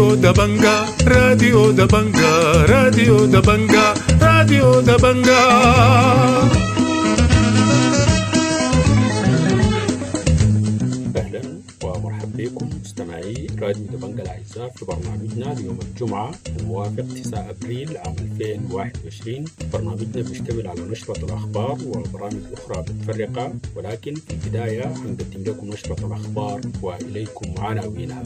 راديو دبنجا راديو دبنجا راديو دبنجا راديو دبنجا. أهلا ومرحبا بكم مستمعي راديو دبنجا الأعزاء في برنامجنا اليوم الجمعة الموافق 9 أبريل عام 2021. برنامجنا بيشتمل على نشرة الأخبار وبرامج أخرى متفرقة، ولكن في البداية هنقدم لكم نشرة الأخبار وإليكم عناوينها.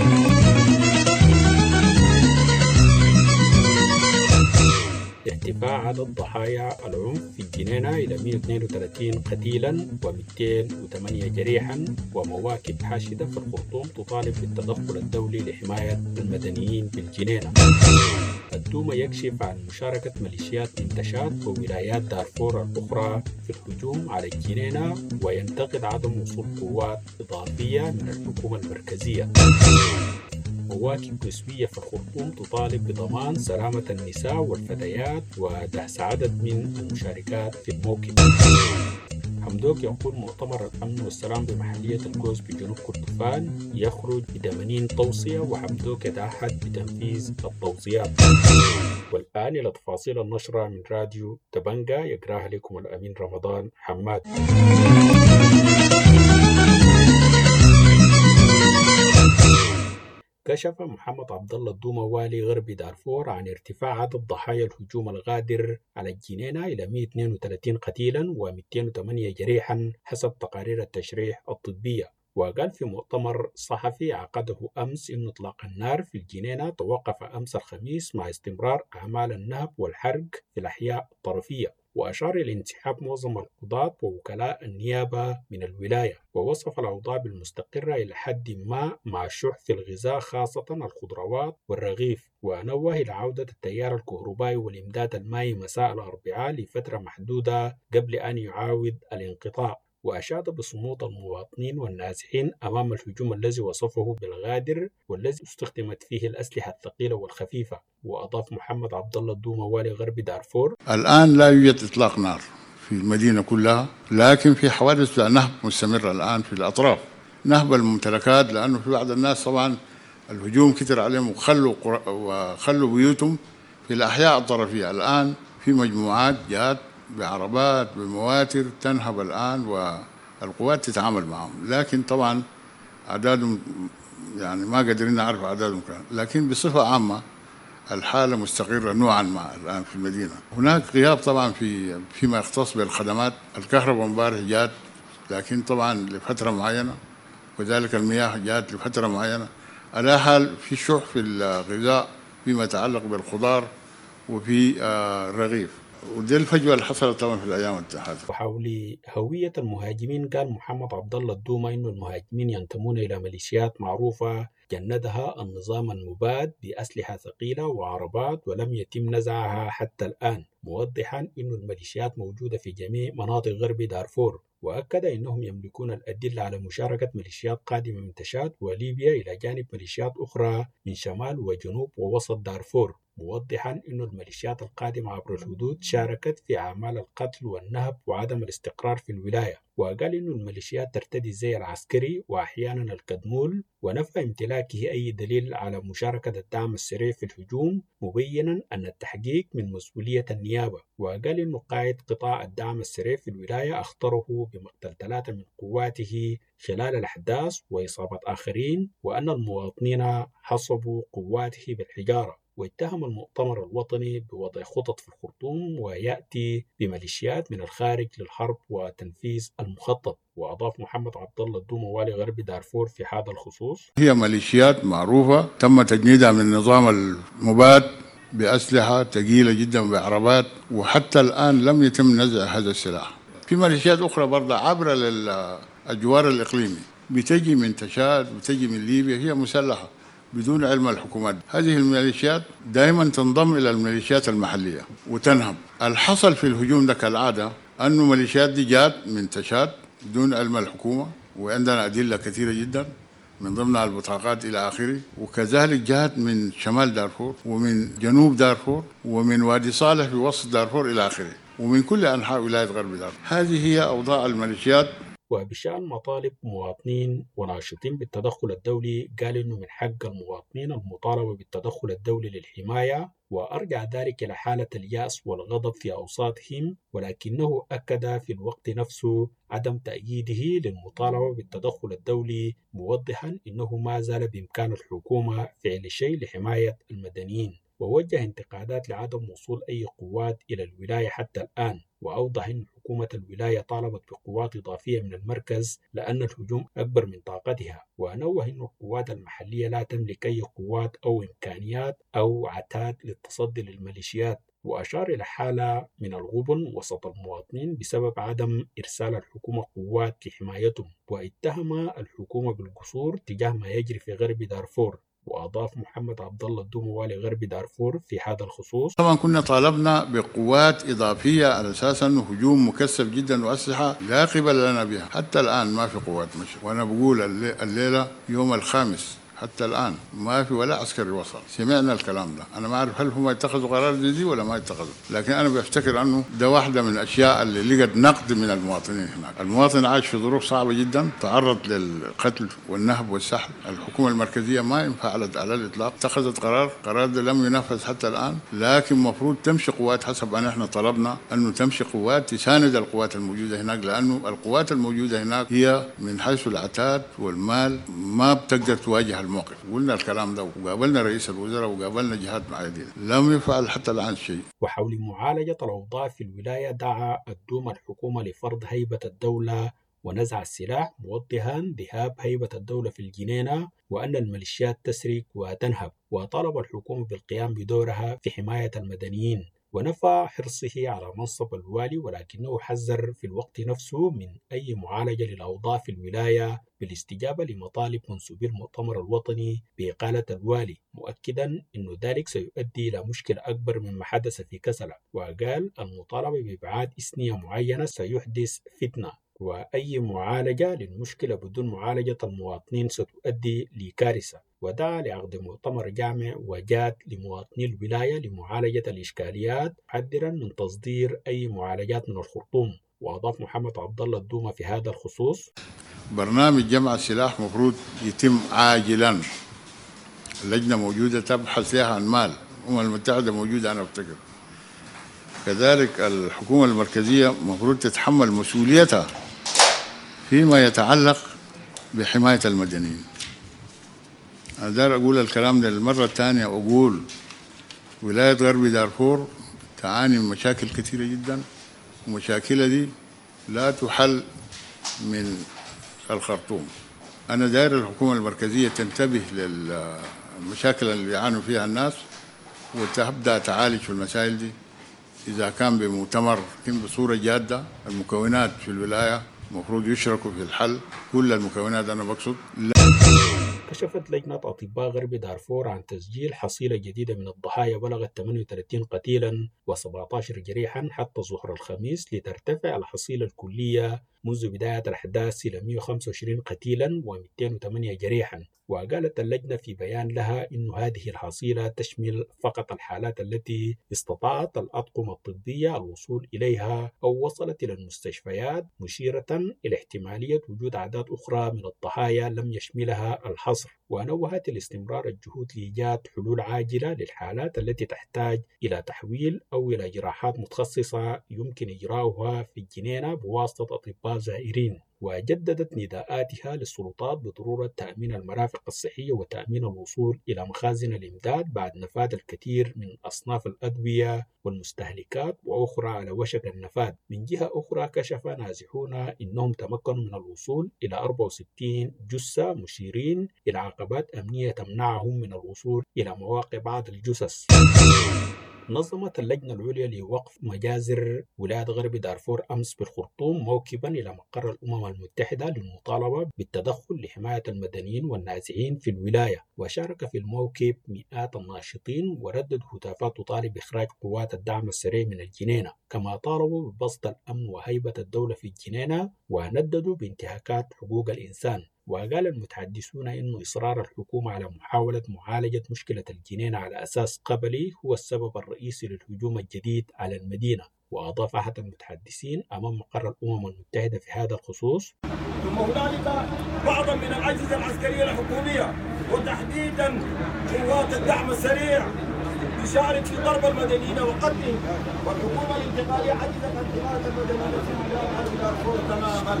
ارتفاع عدد ضحايا العنف في الجنينة إلى 132 قتيلا و208 جريحا، ومواكب حاشدة في الخرطوم تطالب بالتدخل الدولي لحماية المدنيين في الجنينة. الدوما يكشف عن مشاركة ميليشيات من تشاد وولايات دارفور الأخرى في الهجوم على الجنينة، وينتقد عدم وصول قوات إضافية من الحكومة المركزية. مواكب نسوية في الخرطوم تطالب بضمان سلامة النساء والفتيات ودهس عدد من المشاركات في الموكب. حمدوك يقول مؤتمر الأمن والسلام بمحلية الجوز بجنوب كردفان يخرج ب80 توصية، وحمدوك يتعهد بتنفيذ التوصيات. والآن إلى تفاصيل النشرة من راديو دبنجا يقراها لكم الأمين رمضان حماد. كشف محمد عبد الله الدوما والي غرب دارفور عن ارتفاع عدد ضحايا الهجوم الغادر على الجنينة إلى 132 قتيلا و208 جريحا حسب تقارير التشريح الطبية. وقال في مؤتمر صحفي عقده أمس إن إطلاق النار في الجنينة توقف أمس الخميس مع استمرار أعمال النهب والحرق في الأحياء الطرفية، وأشار إلى انسحاب معظم القضاة ووكلاء النيابة من الولاية، ووصف الأوضاع بالمستقرة إلى حد ما مع شح في الغذاء خاصة الخضروات والرغيف، ونوه إلى عودة التيار الكهربائي والإمداد المائي مساء الأربعاء لفترة محدودة قبل أن يعاود الانقطاع. وأشاد بصمود المواطنين والنازحين أمام الهجوم الذي وصفه بالغادر والذي استخدمت فيه الأسلحة الثقيلة والخفيفة. وأضاف محمد عبد الله الدوما والي غرب دارفور: الآن لا يوجد إطلاق نار في المدينة كلها، لكن في حوادث نهب مستمرة الآن في الأطراف، نهب الممتلكات، لأنه في بعض الناس طبعا الهجوم كتر عليهم وخلوا بيوتهم في الأحياء الطرفية. الآن في مجموعات جات بعربات بمواتر تنهب الآن والقوات تتعامل معهم، لكن طبعا أعدادهم يعني ما قادرين نعرف أعدادهم كان، لكن بصفة عامة الحالة مستقرة نوعا ما الآن في المدينة. هناك غياب طبعا فيما يختص بالخدمات، الكهرباء امبارح جات لكن طبعا لفترة معينة، وذلك المياه جات لفترة معينة. على حال في شح في الغذاء فيما يتعلق بالخضار وفي الرغيف، ودي الفجوة اللي حصلت طبعا في الأيام هذه. وحول هوية المهاجمين قال محمد عبد الله الدوما إنه المهاجمين ينتمون إلى ميليشيات معروفة جندها النظام المباد بأسلحة ثقيلة وعربات ولم يتم نزعها حتى الآن، موضحا إنه الميليشيات موجودة في جميع مناطق غرب دارفور. وأكد أنهم يملكون الأدلة على مشاركة ميليشيات قادمة من تشاد وليبيا إلى جانب ميليشيات أخرى من شمال وجنوب ووسط دارفور، موضحا أن الميليشيات القادمة عبر الحدود شاركت في أعمال القتل والنهب وعدم الاستقرار في الولاية. وقال أن الميليشيات ترتدي الزي العسكري وأحيانا الكدمول، ونفى امتلاكه أي دليل على مشاركة الدعم السريع في الهجوم، مبينا أن التحقيق من مسؤولية النيابة. وقال أن قائد قطاع الدعم السريع في الولاية أخطره بمقتل 3 من قواته خلال الأحداث وإصابة آخرين، وأن المواطنين حصبوا قواته بالحجارة. واتهم المؤتمر الوطني بوضع خطط في الخرطوم ويأتي بميليشيات من الخارج للحرب وتنفيذ المخطط. وأضاف محمد عبد الله الدوما والي غرب دارفور في هذا الخصوص: هي ميليشيات معروفة تم تجنيدها من النظام المباد بأسلحة ثقيلة جدا بعربات، وحتى الآن لم يتم نزع هذا السلاح. في ميليشيات أخرى برضه عبر للجوار الإقليمي بتجي من تشاد وتجي من ليبيا، هي مسلحة بدون علم الحكومات. هذه الميليشيات دائما تنضم إلى الميليشيات المحلية وتنهب. الحصل في الهجوم ده كالعادة أنه ميليشيات دي جات من تشاد بدون علم الحكومة، وعندنا أدلة كثيرة جدا من ضمنها البطاقات إلى آخره، وكذلك جاءت من شمال دارفور ومن جنوب دارفور ومن وادي صالح في وسط دارفور إلى آخره، ومن كل أنحاء ولاية غرب دارفور. هذه هي أوضاع الميليشيات وبشأن مطالب مواطنين وناشطين بالتدخل الدولي قال إنه من حق المواطنين المطالبة بالتدخل الدولي للحماية، وأرجع ذلك إلى حالة اليأس والغضب في أوساطهم، ولكنه أكد في الوقت نفسه عدم تأييده للمطالبة بالتدخل الدولي، موضحا إنه ما زال بإمكان الحكومة فعل شيء لحماية المدنيين، ووجه انتقادات لعدم وصول أي قوات إلى الولاية حتى الآن، وأوضح أن حكومة الولاية طالبت بقوات إضافية من المركز لأن الهجوم أكبر من طاقتها، ونوه أن القوات المحلية لا تملك أي قوات أو إمكانيات أو عتاد للتصدي للميليشيات، وأشار إلى حالة من الغبن وسط المواطنين بسبب عدم إرسال الحكومة قوات لحمايتهم، واتهم الحكومة بالقصور تجاه ما يجري في غرب دارفور. وأضاف محمد عبد الله الدومة والي غرب دارفور في هذا الخصوص: طبعا كنا طالبنا بقوات إضافية على أساس أنه هجوم مكثف جدا وأسلحة لا قبل لنا بها. حتى الآن ما في قوات مشي، وأنا بقول الليلة يوم الخامس حتى الآن ما في ولا عسكري وصل. سمعنا الكلام ده، أنا ما أعرف هل هم اتخذوا قرار دي ولا ما اتخذوا، لكن أنا بفتكر أنه ده واحدة من الأشياء اللي لقت نقد من المواطنين هناك. المواطن عايش في ظروف صعبة جدا، تعرض للقتل والنهب والسحل. الحكومة المركزية ما انفعلت على الإطلاق، اتخذت قرار ده لم ينفذ حتى الآن، لكن مفروض تمشي قوات حسب أن احنا طلبنا أنه تمشي قوات تساند القوات الموجودة هناك، لأنه القوات الموجودة هناك هي من حيث العتاد والمال ما بتقدر تواجه الموقف. قلنا الكلام ده وقابلنا رئيس الوزراء وقابلنا جهات معينة، لم يفعل حتى الآن شيء. وحول معالجة الأوضاع في الولاية دعا الدوما الحكومة لفرض هيبة الدولة ونزع السلاح، موضحا ذهاب هيبة الدولة في الجنينة وأن الميليشيات تسرق وتنهب، وطالب الحكومة بالقيام بدورها في حماية المدنيين، ونفى حرصه على منصب الوالي، ولكنه حذر في الوقت نفسه من أي معالجة للأوضاع في الولاية بالاستجابة لمطالب منسوبي المؤتمر الوطني بإقالة الوالي، مؤكدا أن ذلك سيؤدي إلى مشكلة أكبر مما حدث في كسلة، وقال المطالبة بإبعاد إثنية معينة سيحدث فتنة، وأي معالجة للمشكلة بدون معالجة المواطنين ستؤدي لكارثة، ودعا لعقد مؤتمر جامع وجاد لمواطني الولاية لمعالجة الإشكاليات، محذرا من تصدير أي معالجات من الخرطوم. وأضاف محمد عبد الله الدومة في هذا الخصوص: برنامج جمع السلاح مفروض يتم عاجلا. اللجنة موجودة تبحث فيها عن مال، الأمم المتحدة موجودة أنا أفتكر. كذلك الحكومة المركزية مفروض تتحمل مسؤوليتها فيما يتعلق بحماية المدنيين. أنا داير أقول الكلام ده للمرة الثانية، أقول ولاية غرب دارفور تعاني من مشاكل كثيرة جدا، ومشاكلها دي لا تحل من الخرطوم. أنا داير الحكومة المركزية تنتبه للمشاكل اللي يعانوا فيها الناس وتبدأ تعالج في المسائل دي. إذا كان بمؤتمر بصورة جادة، المكونات في الولاية المفروض يشركوا في الحل، كل المكونات أنا بقصد. كشفت لجنة أطباء غرب دارفور عن تسجيل حصيلة جديدة من الضحايا بلغت 38 قتيلا و17 جريحا حتى ظهر الخميس، لترتفع الحصيلة الكلية منذ بداية الأحداث إلى 125 قتيلا و208 جريحا. وقالت اللجنة في بيان لها إن هذه الحصيلة تشمل فقط الحالات التي استطاعت الأطقم الطبية الوصول إليها أو وصلت إلى المستشفيات، مشيرة إلى احتمالية وجود أعداد أخرى من الضحايا لم يشملها الحصر. ونوهت الاستمرار الجهود لإيجاد حلول عاجلة للحالات التي تحتاج إلى تحويل أو إلى جراحات متخصصة يمكن إجراؤها في الجنينة بواسطة أطباء زائرين. وجددت نداءاتها للسلطات بضرورة تأمين المرافق الصحية وتأمين الوصول إلى مخازن الإمداد بعد نفاذ الكثير من أصناف الأدوية والمستهلكات وأخرى على وشك النفاذ. من جهة أخرى، كشف نازحون إنهم تمكنوا من الوصول إلى 64 جثة، مشيرين إلى عقبات أمنية تمنعهم من الوصول إلى مواقع بعض الجثث. نظمت اللجنة العليا لوقف مجازر ولاية غرب دارفور أمس بالخرطوم موكبا إلى مقر الأمم المتحدة للمطالبة بالتدخل لحماية المدنيين والنازحين في الولاية. وشارك في الموكب مئات الناشطين ورددوا هتافات تطالب بإخراج قوات الدعم السريع من الجنينة، كما طالبوا ببسط الأمن وهيبة الدولة في الجنينة، ونددوا بانتهاكات حقوق الإنسان. وقال المتحدثون إن إصرار الحكومة على محاولة معالجة مشكلة الجنينة على أساس قبلي هو السبب الرئيسي للهجوم الجديد على المدينة. وأضاف أحد المتحدثين أمام مقر الأمم المتحدة في هذا الخصوص: ثم هنالك بعضا من الأجهزة العسكرية الحكومية وتحديدا قوات الدعم السريع تشارك في ضرب المدنيين وقتلهم، والحكومة الانتقالية عجزت عن حماية المدنيين في ميدان دارفور تماما.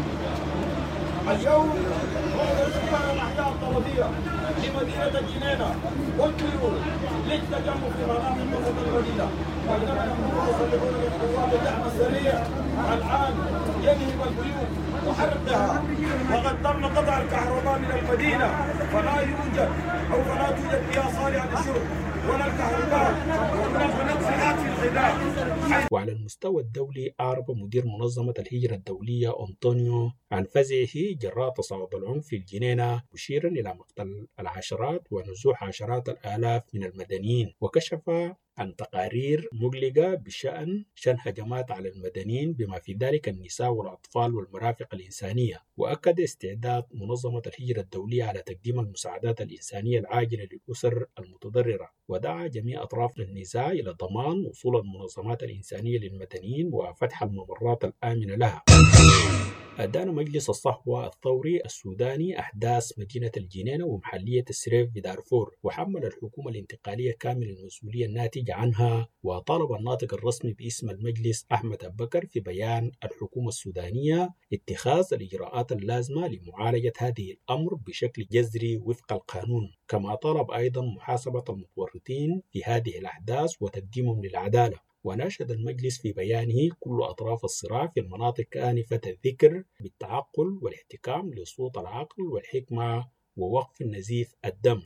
اليوم هو سكان الأحياء الطلبية لمدينة الجنينة والطيور للتجمع في مناطق وسط المدينة، بينما يقوم المسلحون من قوات الدعم السريع الآن ينهب البيوت وحرقها، وقد تم قطع الكهرباء من المدينة، فلا يوجد أو فلا توجد مياه صالحة للشرب ولا الكهرباء، وهناك سلاح في الخداع. وعلى المستوى الدولي، أعرب مدير منظمة الهجرة الدولية أنطونيو عن فزعه جراء تصاعد العنف في الجنينة، مشيرا إلى مقتل العشرات ونزوح عشرات الآلاف من المدنيين، وكشف عن تقارير مقلقة بشأن هجمات على المدنيين بما في ذلك النساء والأطفال والمرافق الإنسانية. وأكد استعداد منظمة الهجرة الدولية على تقديم المساعدات الإنسانية العاجلة للأسر المتضررة، ودعا جميع أطراف النزاع إلى ضمان وصول المنظمات الإنسانية للمدنيين وفتح الممرات الآمنة لها. أدان مجلس الصحوة الثوري السوداني أحداث مدينة الجنينة ومحلية السريف بدارفور، وحمل الحكومة الانتقالية كامل المسؤولية الناتجة عنها، وطالب الناطق الرسمي باسم المجلس أحمد أبو بكر في بيان الحكومة السودانية اتخاذ الإجراءات اللازمة لمعالجة هذه الأمر بشكل جذري وفق القانون. كما طالب أيضا محاسبة المتورطين في هذه الأحداث وتقديمهم للعدالة. وناشد المجلس في بيانه كل أطراف الصراع في المناطق آنفة الذكر بالتعقل والاحتكام لصوت العقل والحكمة ووقف النزيف الدم.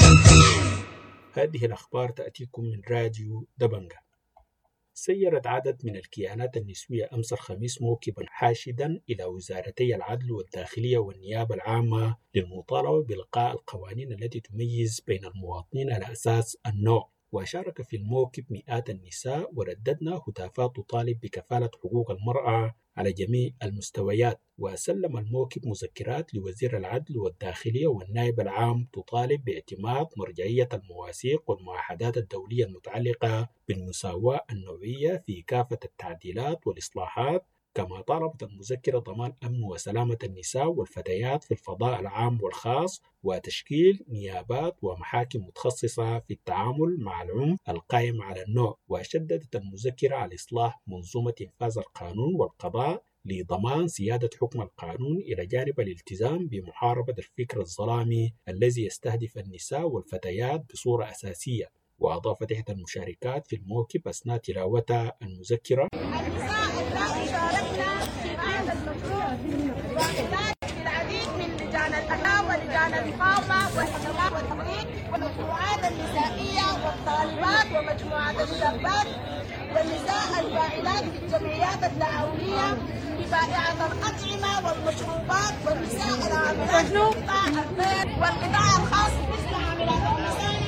هذه الأخبار تأتيكم من راديو دبنجة. سيرت عدد من الكيانات النسوية أمس الخميس موكبا حاشدا إلى وزارتي العدل والداخلية والنيابة العامة للمطالبة بإلغاء القوانين التي تميز بين المواطنين على أساس النوع. وشارك في الموكب مئات النساء، ورددنا هتافات تطالب بكفالة حقوق المرأة على جميع المستويات. وسلم الموكب مذكرات لوزير العدل والداخلية والنائب العام تطالب باعتماد مرجعية المواثيق والمعاهدات الدولية المتعلقة بالمساواة النوعية في كافة التعديلات والإصلاحات. كما طالبت المذكرة ضمان أمن وسلامة النساء والفتيات في الفضاء العام والخاص، وتشكيل نيابات ومحاكم متخصصة في التعامل مع العنف القائم على النوع. وشددت المذكرة على إصلاح منظومة إنفاذ القانون والقضاء لضمان سيادة حكم القانون إلى جانب الالتزام بمحاربة الفكر الظلامي الذي يستهدف النساء والفتيات بصورة أساسية. وأضافت إحدى المشاركات في الموكب أثناء تلاوتها المذكرة: النساء اللاتي شاركنا في هذا المشروع واحدات في العديد من لجان الأداء ولجان الإقامة والحملات والتمريض والمجموعات النسائية والطالبات ومجموعات الشابات والنساء الفاعلات في الجمعيات التعاونية ببائعة الأطعمة والمشروبات والنساء العاملات في قطاع البيت والقطاع الخاص مثل عاملات النساء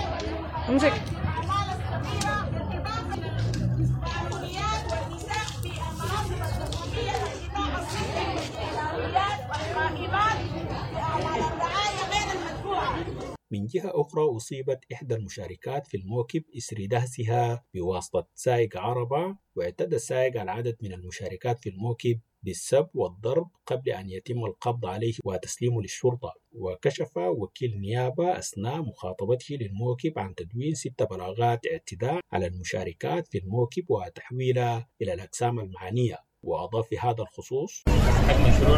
من جهة أخرى، أصيبت إحدى المشاركات في الموكب إثر دهسها بواسطة سائق عربة، واعتدى السائق على عدد من المشاركات في الموكب بالسب والضرب قبل أن يتم القبض عليه وتسليمه للشرطة. وكشف وكيل نيابة أثناء مخاطبته للموكب عن تدوين 6 بلاغات اعتداء على المشاركات في الموكب وتحويلها إلى الأقسام المعنية. وأضاف في هذا الخصوص: مشروع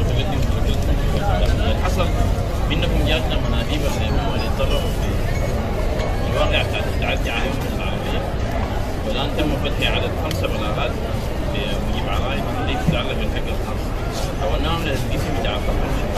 حصل منكم جاتنا مناديب الامم اللي يتطرقوا في الواقع بتاعت التعدي عليهم في العربيه، والان تم فتح عدد 5 بلاغات بموجب عرائض التي تتعلق بالحق الخاص، حولناهم للقسم بتاع القانون.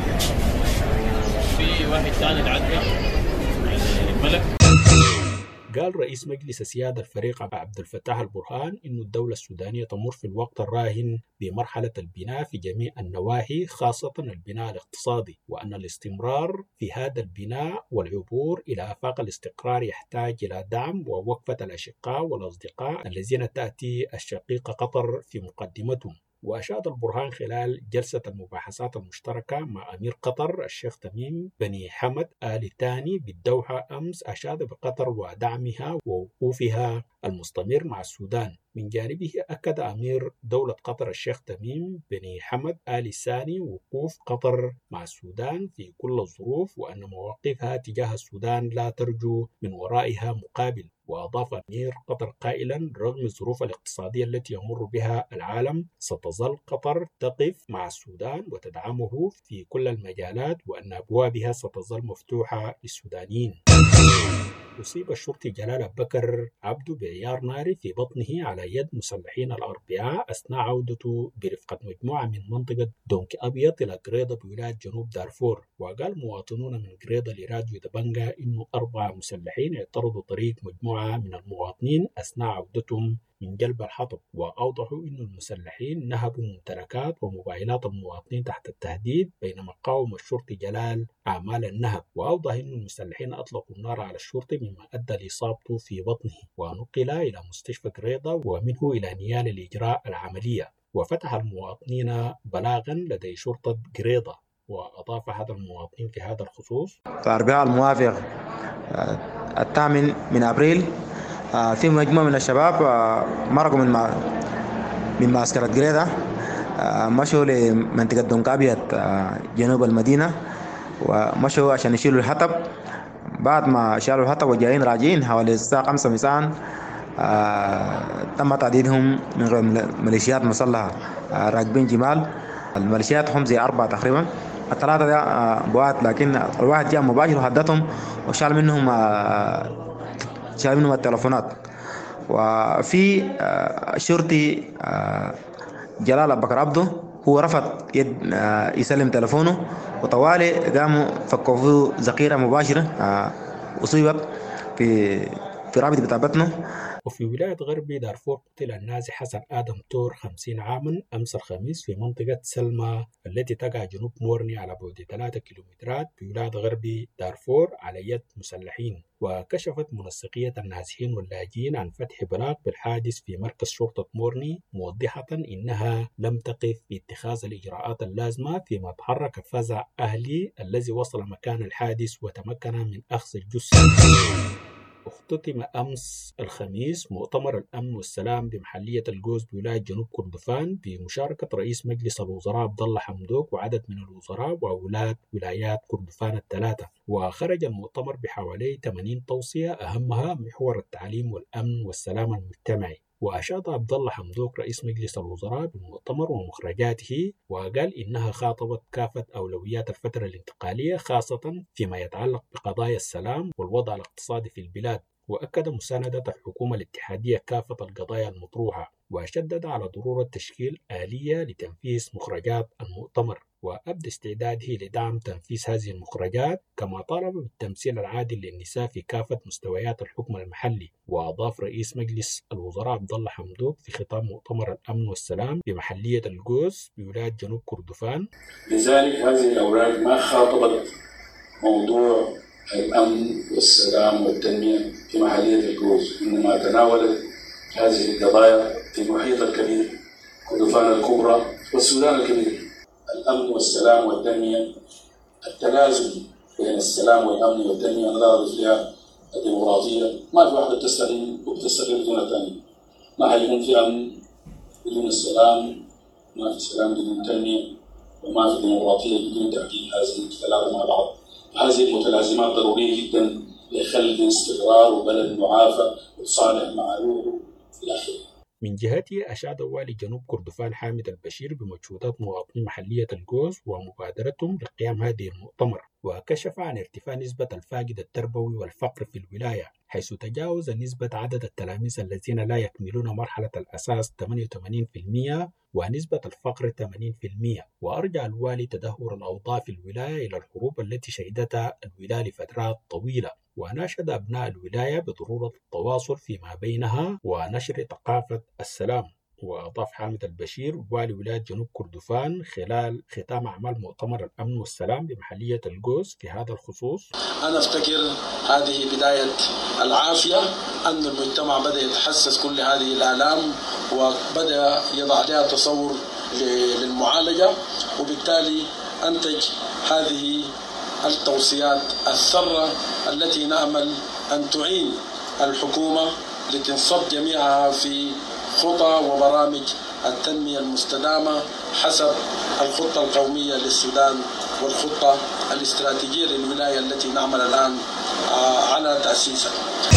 في واحد ثاني تعدى الملك. قال رئيس مجلس السيادة الفريق عبد الفتاح البرهان إن الدولة السودانية تمر في الوقت الراهن بمرحلة البناء في جميع النواحي، خاصة البناء الاقتصادي، وأن الاستمرار في هذا البناء والعبور إلى آفاق الاستقرار يحتاج إلى دعم ووقفة الأشقاء والأصدقاء الذين تأتي الشقيقة قطر في مقدمتهم. وأشاد البرهان خلال جلسة المباحثات المشتركة مع أمير قطر الشيخ تميم بن حمد آل ثاني بالدوحة أمس، أشاد بقطر ودعمها ووقوفها المستمر مع السودان. من جانبه أكد أمير دولة قطر الشيخ تميم بن حمد آل ثاني وقوف قطر مع السودان في كل الظروف، وأن مواقفها تجاه السودان لا ترجو من ورائها مقابل. وأضاف أمير قطر قائلا: رغم الظروف الاقتصادية التي يمر بها العالم، ستظل قطر تقف مع السودان وتدعمه في كل المجالات، وأن أبوابها ستظل مفتوحة للسودانيين. أصيب الشرطي جلال أبو بكر عبده بعيار ناري في بطنه على يد مسلحين الأربعاء أثناء عودته برفقة مجموعة من منطقة دونكي أبيض إلى قريضة بولاية جنوب دارفور. وقال مواطنون من قريضة لراديو دبنجا إنه 4 مسلحين اعترضوا طريق مجموعة من المواطنين أثناء عودتهم من جلب الحطب، وأوضحوا أن المسلحين نهبوا ممتلكات وموبايلات المواطنين تحت التهديد، بينما قاوم الشرطي جلال أعمال النهب. وأوضح أن المسلحين أطلقوا النار على الشرطي مما أدى لإصابته في بطنه، ونقل إلى مستشفى قريضة ومنه إلى نيال لإجراء العملية. وفتح المواطنين بلاغا لدى شرطة قريضة. وأضاف هذا المواطن في هذا الخصوص: في الأربعاء الموافق 8 من أبريل في مجموعة من الشباب مرقوا من معسكر قريضة، مشوا لمنطقة دونكي أبيض جنوب المدينة، ومشوا عشان يشيلوا الحطب. بعد ما شالوا الحطب وجايين راجعين حوالي الساعة 5 مساء تم تعديدهم من ميليشيات مسلحة راكبين جمال. الميليشيات هم زي 4 تقريبا، ال3 ده بوات، لكن الواحد جاء مباشر وحدتهم وشال منهم التلفونات. وفي شرطي جلال أبو بكر عبده هو رفض يسلم تلفونه، وطوالي قاموا فكوا فيه ذخيرة مباشرة أصيبت في رابط بتاع بطنه. وفي ولاية غربي دارفور قتل النازي حسن آدم تور 50 عاما أمس الخميس في منطقة سلمى التي تقع جنوب مورني على بعد 3 كيلومترات بولاية غربي دارفور على يد مسلحين. وكشفت منسقية النازحين واللاجئين عن فتح بلاغ بالحادث في مركز شرطة مورني، موضحة إنها لم تقف باتخاذ الإجراءات اللازمة، فيما تحرك فزع أهلي الذي وصل مكان الحادث وتمكن من أخذ الجثة. اختتم أمس الخميس مؤتمر الأمن والسلام بمحلية الجوز بولاية جنوب كردفان بمشاركة رئيس مجلس الوزراء عبد الله حمدوك وعدد من الوزراء وأولاد ولايات كردفان ال3. وخرج المؤتمر بحوالي 80 توصية أهمها محور التعليم والأمن والسلام المجتمعي. وأشاد عبد الله حمدوك رئيس مجلس الوزراء بالمؤتمر ومخرجاته، وقال إنها خاطبت كافة أولويات الفترة الانتقالية، خاصة فيما يتعلق بقضايا السلام والوضع الاقتصادي في البلاد. وأكد مساندة الحكومة الاتحادية كافة القضايا المطروحة، وشدد على ضرورة تشكيل آلية لتنفيذ مخرجات المؤتمر، وأبدى استعداده لدعم تنفيذ هذه المخرجات، كما طالب بالتمثيل العادل للنساء في كافة مستويات الحكم المحلي. وأضاف رئيس مجلس الوزراء عبد الله حمدوك في ختام مؤتمر الأمن والسلام بمحلية الجوز بولاية جنوب كردفان: لذلك هذه الأوراق ما خاطبت موضوع الأمن والسلام والتنمية في محلية الجوز، إنما تناولت هذه القضايا في محيط الكبير كردفان الكبرى والسودان الكبير. الأمن والسلام والتنمية، التلازم بين السلام والأمن والتنمية نضاف فيها الديمقراطية. ما في واحدة بتستقيم بدون الثانية. ما حيكون في أمن بدون السلام، ما في سلام بدون تنمية، وما في ديمقراطية بدون تحقيق هذه الثلاثة مع بعض. هذه المتلازمات ضرورية جدا لخلق استقرار وبلد معافى وصالح مع أهله إلى آخره. من جهته أشاد والي جنوب كردفان حامد البشير بمجهودات مواطني محلية الجوز ومبادرتهم لقيام هذه المؤتمر، وكشف عن ارتفاع نسبة الفاقد التربوي والفقر في الولاية، حيث تجاوز نسبة عدد التلاميذ الذين لا يكملون مرحلة الأساس 88% ونسبة الفقر 80%. وأرجع الوالي تدهور الأوضاع في الولاية إلى الحروب التي شهدتها الولاية لفترات طويلة، وناشد أبناء الولاية بضرورة التواصل فيما بينها ونشر ثقافة السلام. وأضاف حامد البشير والي ولاية جنوب كردفان خلال ختام أعمال مؤتمر الأمن والسلام بمحلية الجوز في هذا الخصوص: أنا أفتكر هذه بداية العافية، أن المجتمع بدأ يتحسس كل هذه الآلام وبدأ يضع لها تصور للمعالجة، وبالتالي أنتج هذه التوصيات الثرة التي نأمل أن تعين الحكومة لتنصب جميعها في خطى وبرامج التنمية المستدامة حسب الخطة القومية للسودان والخطة الاستراتيجية للولاية التي نعمل الآن على تأسيسها.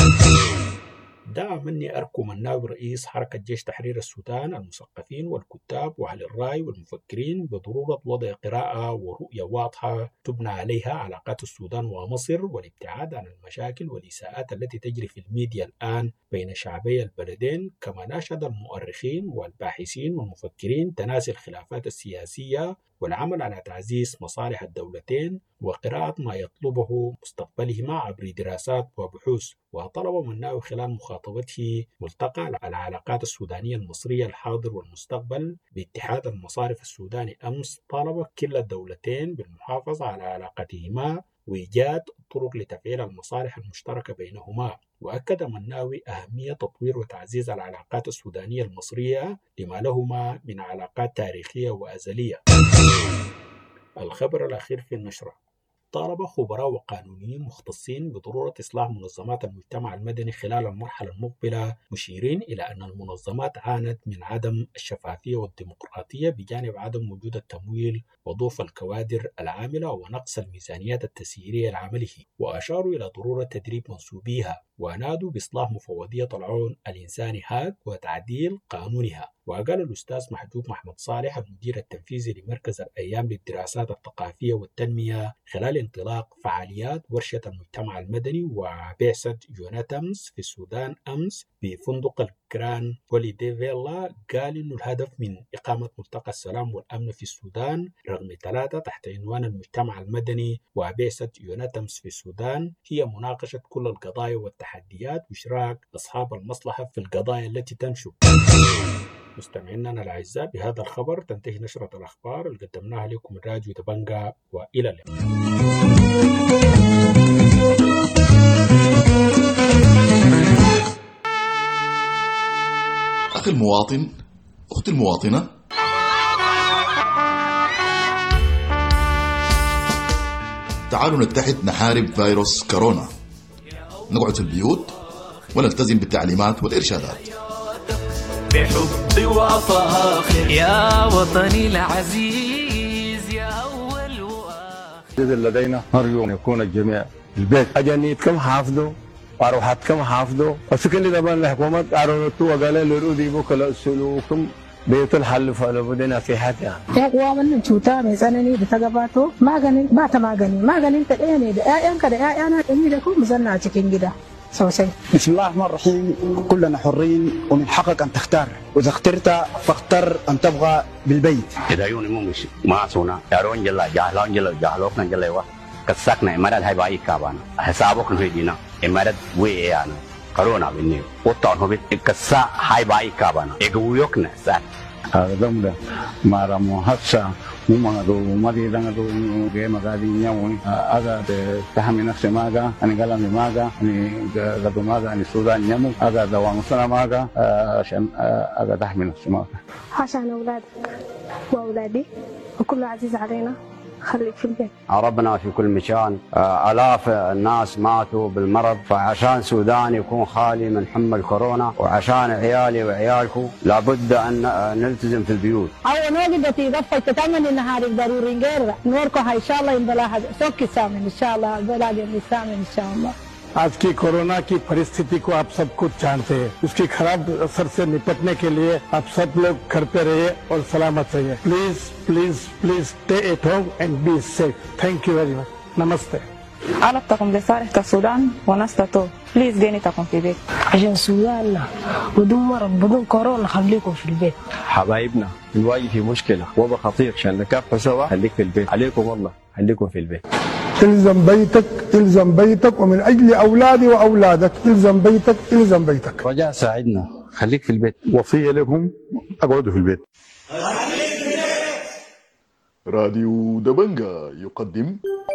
دعا مني أركو مناوي رئيس حركة جيش تحرير السودان المثقفين والكتاب وأهل الرأي والمفكرين بضرورة وضع قراءة ورؤية واضحة تبنى عليها علاقات السودان ومصر والابتعاد عن المشاكل والإساءات التي تجري في الميديا الآن بين شعبي البلدين، كما ناشد المؤرخين والباحثين والمفكرين تناسي الخلافات السياسية والعمل على تعزيز مصالح الدولتين وقراءة ما يطلبه مستقبلهما عبر دراسات وبحوث. وطلب مناوي خلال مخاطبته ملتقى العلاقات السودانية المصرية الحاضر والمستقبل باتحاد المصارف السوداني أمس، طالب كلا الدولتين بالمحافظة على علاقتهما وإيجاد طرق لتفعيل المصالح المشتركة بينهما. وأكد مناوي أهمية تطوير وتعزيز العلاقات السودانية المصرية لما لهما من علاقات تاريخية وأزلية. الخبر الأخير في النشرة: طالب خبراء وقانونيين مختصين بضرورة إصلاح منظمات المجتمع المدني خلال المرحلة المقبلة، مشيرين إلى أن المنظمات عانت من عدم الشفافية والديمقراطية بجانب عدم وجود التمويل وضعف الكوادر العاملة ونقص الميزانيات التسييرية لعمله. وأشاروا إلى ضرورة تدريب منسوبيها، ونادوا بإصلاح مفوضية العون الإنساني هاك وتعديل قانونها. وقال الأستاذ محجوب محمد صالح المدير التنفيذي لمركز الأيام للدراسات الثقافية والتنمية خلال انطلاق فعاليات ورشة المجتمع المدني وبعثة يوناتمز في السودان أمس بفندق الجران بولي دي فيلا، قال إنه الهدف من إقامة ملتقى السلام والأمن في السودان رقم 3 تحت عنوان المجتمع المدني وبعثة يوناتمز في السودان هي مناقشة كل القضايا والتحديات وإشراك أصحاب المصلحة في القضايا التي تنشب. مستمعينا الأعزاء، بهذا الخبر تنتهي نشرة الأخبار اللي قدمناها لكم من راديو دبنجا، وإلى اللقاء. أخي المواطن، أختي المواطنة، تعالوا نتحد نحارب فيروس كورونا، نقعد في البيوت ونلتزم بالتعليمات والإرشادات بحب وفاخر يا وطني العزيز يا أول وآخر. لدينا نرجو أن يكون الجميع البيت أجانيتكم حافظوا وأروحاتكم حافظوا وسكن لدبان الحكومة أروتوا وقالوا لرودي بكلا سلوكم بيت الحل فلو بدنا في حتى يقوى من شوتا مثلاً بتجاباته ما غني ما غني تاني ده كده أنا إني لكم مزنع تكين كده. بسم الله الرحمن الرحيم. كلنا حرين ومن حقك أن تختار، وإذا اخترت فاختر أن تبغى بالبيت. إذا يوني مش ما سونا يارون جل جاهلون جل جاهلوك نجل وا كسكنا إمارات هاي باي كابانا حسابك نهيدينا إمارات ويانا كورونا بيني وطن هو كسا هاي باي كابانا إجويوكنا سات هذا دمدا ما رامو حتى مما دو ما دي دعنا دو جيم هذا نياوني هذا تحمي نفسه ماذا أنا كلامي ماذا أنا قدو ماذا أنا السودان نيمو هذا دوام سنة ماذا عشان هذا تحمي نفسه ماذا عشان أولادك وأولادي وكل عزيز علينا خليك في البيت. ربنا في كل مكان، آلاف الناس ماتوا بالمرض، فعشان السودان يكون خالي من حمى الكورونا وعشان عيالي وعيالكم لابد أن نلتزم في البيوت. أول نوجد في ضفة تتمنى النهار ضروري غير نوركم إن شاء الله ينبلا سوكي سامن إن شاء الله بلا جميل سامن إن شاء الله. आज की कोरोना की परिस्थिति को आप सब कुछ जानते हैं, उसकी खराब असर से निपटने के लिए आप सब लोग घर पे रहिए और सलामत रहिए. Please please please stay at home and be safe. Thank you very much. नमस्ते. علاقتكم لصالح السودان ونستطيع. بليز دينتكم في البيت. عشان سوداننا بدون مرض بدون كورونا خليكم في البيت. حبايبنا نواجه في مشكلة وضع خطير عشان نكافحوا سوا. خليك في البيت. عليكم والله خليكم في البيت. الزم بيتك الزم بيتك ومن أجل أولادي وأولادك الزم بيتك الزم بيتك. رجاء ساعدنا خليك في البيت. وصية لكم اقعدوا في البيت. راديو دبنجا يقدم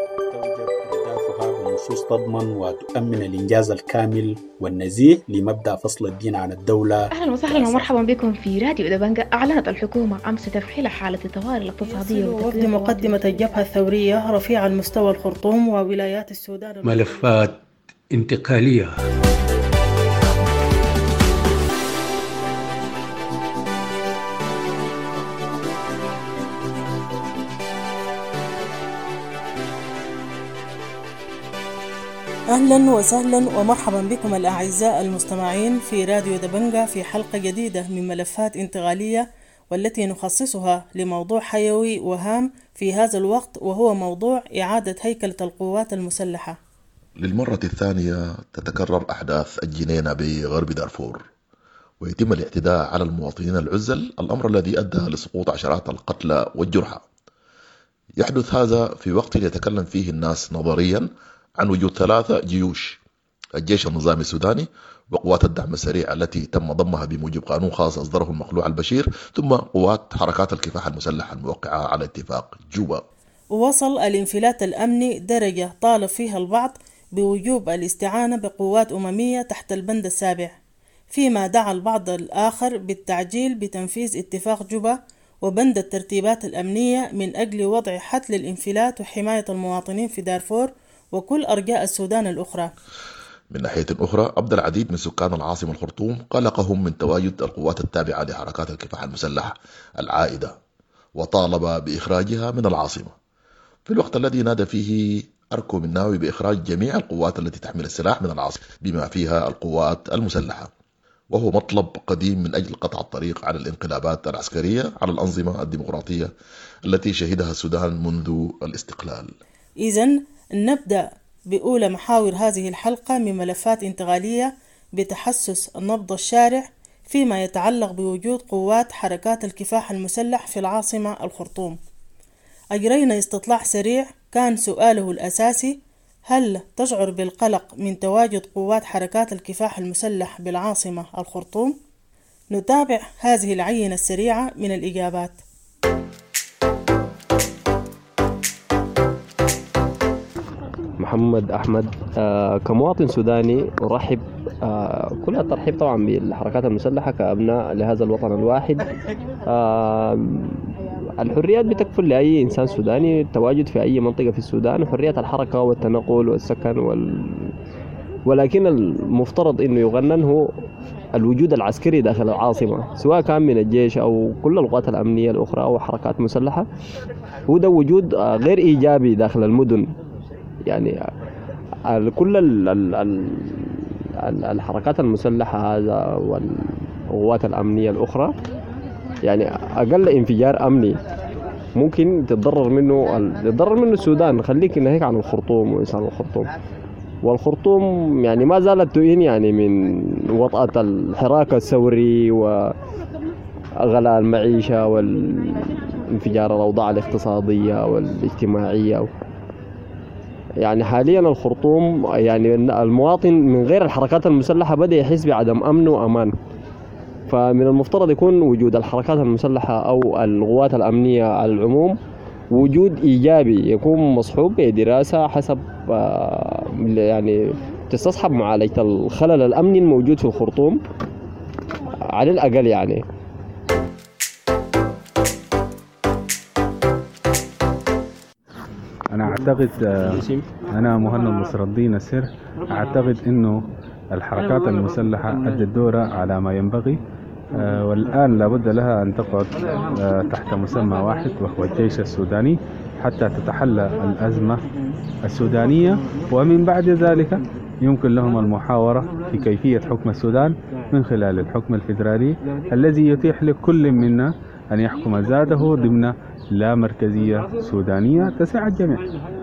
بنصوص تضمن وتؤمن الإنجاز الكامل والنزيه لمبدأ فصل الدين عن الدولة. أهلا وسهلا ومرحبا بكم في راديو دبنجا. أعلنت الحكومة أمس تفعيل حالة الطوارئ الاقتصادية وفد مقدمة الجبهة الثورية رفيع المستوى الخرطوم وولايات السودان ملفات انتقالية. أهلا وسهلا ومرحبا بكم الأعزاء المستمعين في راديو دبنجة في حلقة جديدة من ملفات انتقالية، والتي نخصصها لموضوع حيوي وهام في هذا الوقت، وهو موضوع إعادة هيكلة القوات المسلحة. للمرة الثانية تتكرر أحداث الجنينة بغرب دارفور، ويتم الاعتداء على المواطنين العزل، الأمر الذي أدى لسقوط عشرات القتلى والجرحى. يحدث هذا في وقت يتكلم فيه الناس نظريا عن وجود 3 جيوش: الجيش النظامي السوداني، وقوات الدعم السريع التي تم ضمها بموجب قانون خاص أصدره المخلوع البشير، ثم قوات حركات الكفاح المسلح الموقعة على اتفاق جوبا. وصل الانفلات الأمني درجة طالب فيها البعض بوجوب الاستعانة بقوات أممية تحت البند 7، فيما دعا البعض الآخر بالتعجيل بتنفيذ اتفاق جوبا وبند الترتيبات الأمنية من أجل وضع حد للانفلات وحماية المواطنين في دارفور وكل أرجاء السودان الأخرى. من ناحية أخرى، أبدى العديد من سكان العاصمة الخرطوم قلقهم من تواجد القوات التابعة لحركات الكفاح المسلح العائدة، وطالب بإخراجها من العاصمة في الوقت الذي نادى فيه أركو مناوي بإخراج جميع القوات التي تحمل السلاح من العاصمة بما فيها القوات المسلحة، وهو مطلب قديم من أجل قطع الطريق على الانقلابات العسكرية على الأنظمة الديمقراطية التي شهدها السودان منذ الاستقلال. إذن نبدأ بأولى محاور هذه الحلقة من ملفات انتقالية بتحسس نبض الشارع فيما يتعلق بوجود قوات حركات الكفاح المسلح في العاصمة الخرطوم. أجرينا استطلاع سريع كان سؤاله الأساسي: هل تشعر بالقلق من تواجد قوات حركات الكفاح المسلح بالعاصمة الخرطوم؟ نتابع هذه العينة السريعة من الإجابات. محمد أحمد، كمواطن سوداني أرحب كل الترحيب طبعا بالحركات المسلحة كأبناء لهذا الوطن الواحد. الحريات بتكفل لأي إنسان سوداني التواجد في أي منطقة في السودان، وحرية الحركة والتنقل والسكن ولكن المفترض أنه يغنن هو الوجود العسكري داخل العاصمة، سواء كان من الجيش أو كل القوات الأمنية الأخرى أو حركات مسلحة. هو ده وجود غير إيجابي داخل المدن. يعني كل الحركات المسلحة هذا والقوات الأمنية الأخرى يعني أقل انفجار أمني ممكن تتضرر منه السودان. خليك ناهيك عن الخرطوم وإنسان الخرطوم، والخرطوم يعني ما زالت تؤين يعني من وطأة الحراك الثوري وغلاء المعيشة والانفجار الأوضاع الاقتصادية والاجتماعية. يعني حاليا الخرطوم يعني المواطن من غير الحركات المسلحة بدأ يحس بعدم أمن وأمان، فمن المفترض يكون وجود الحركات المسلحة أو القوات الأمنية على العموم وجود إيجابي يكون مصحوب بدراسة حسب يعني تستصحب معالجة الخلل الأمني الموجود في الخرطوم على الأقل. يعني أنا أعتقد أنا مهند نصر الدين السر، أعتقد إنه الحركات المسلحة أدت دورها على ما ينبغي، والآن لابد لها أن تقعد تحت مسمى واحد وهو الجيش السوداني حتى تتحلى الأزمة السودانية، ومن بعد ذلك يمكن لهم المحاورة في كيفية حكم السودان من خلال الحكم الفيدرالي الذي يتيح لكل منا أن يحكم ذاته ضمن لا مركزية سودانية تسع الجميع.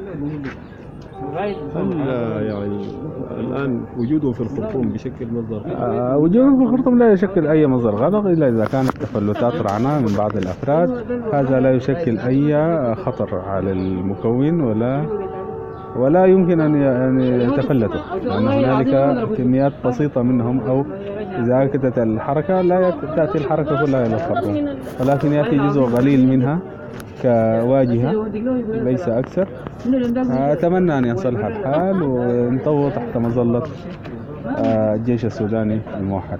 هل يعني الآن وجوده في الخرطوم بشكل مصدر وجوده في الخرطوم لا يشكل أي مصدر غلق إلا إذا كانت تفلتات رعناء من بعض الأفراد، هذا لا يشكل أي خطر على المكون ولا يمكن أن يتفلتوا، لأن هنالك كميات بسيطة منهم، أو إذا أكدت الحركة لا تأتي الحركة كلها إلى الخرطوم، ولكن يأتي جزء قليل منها كواجهة ليس أكثر. أتمنى أن يصلح الحال ونطوع تحت مظلة الجيش السوداني الموحد.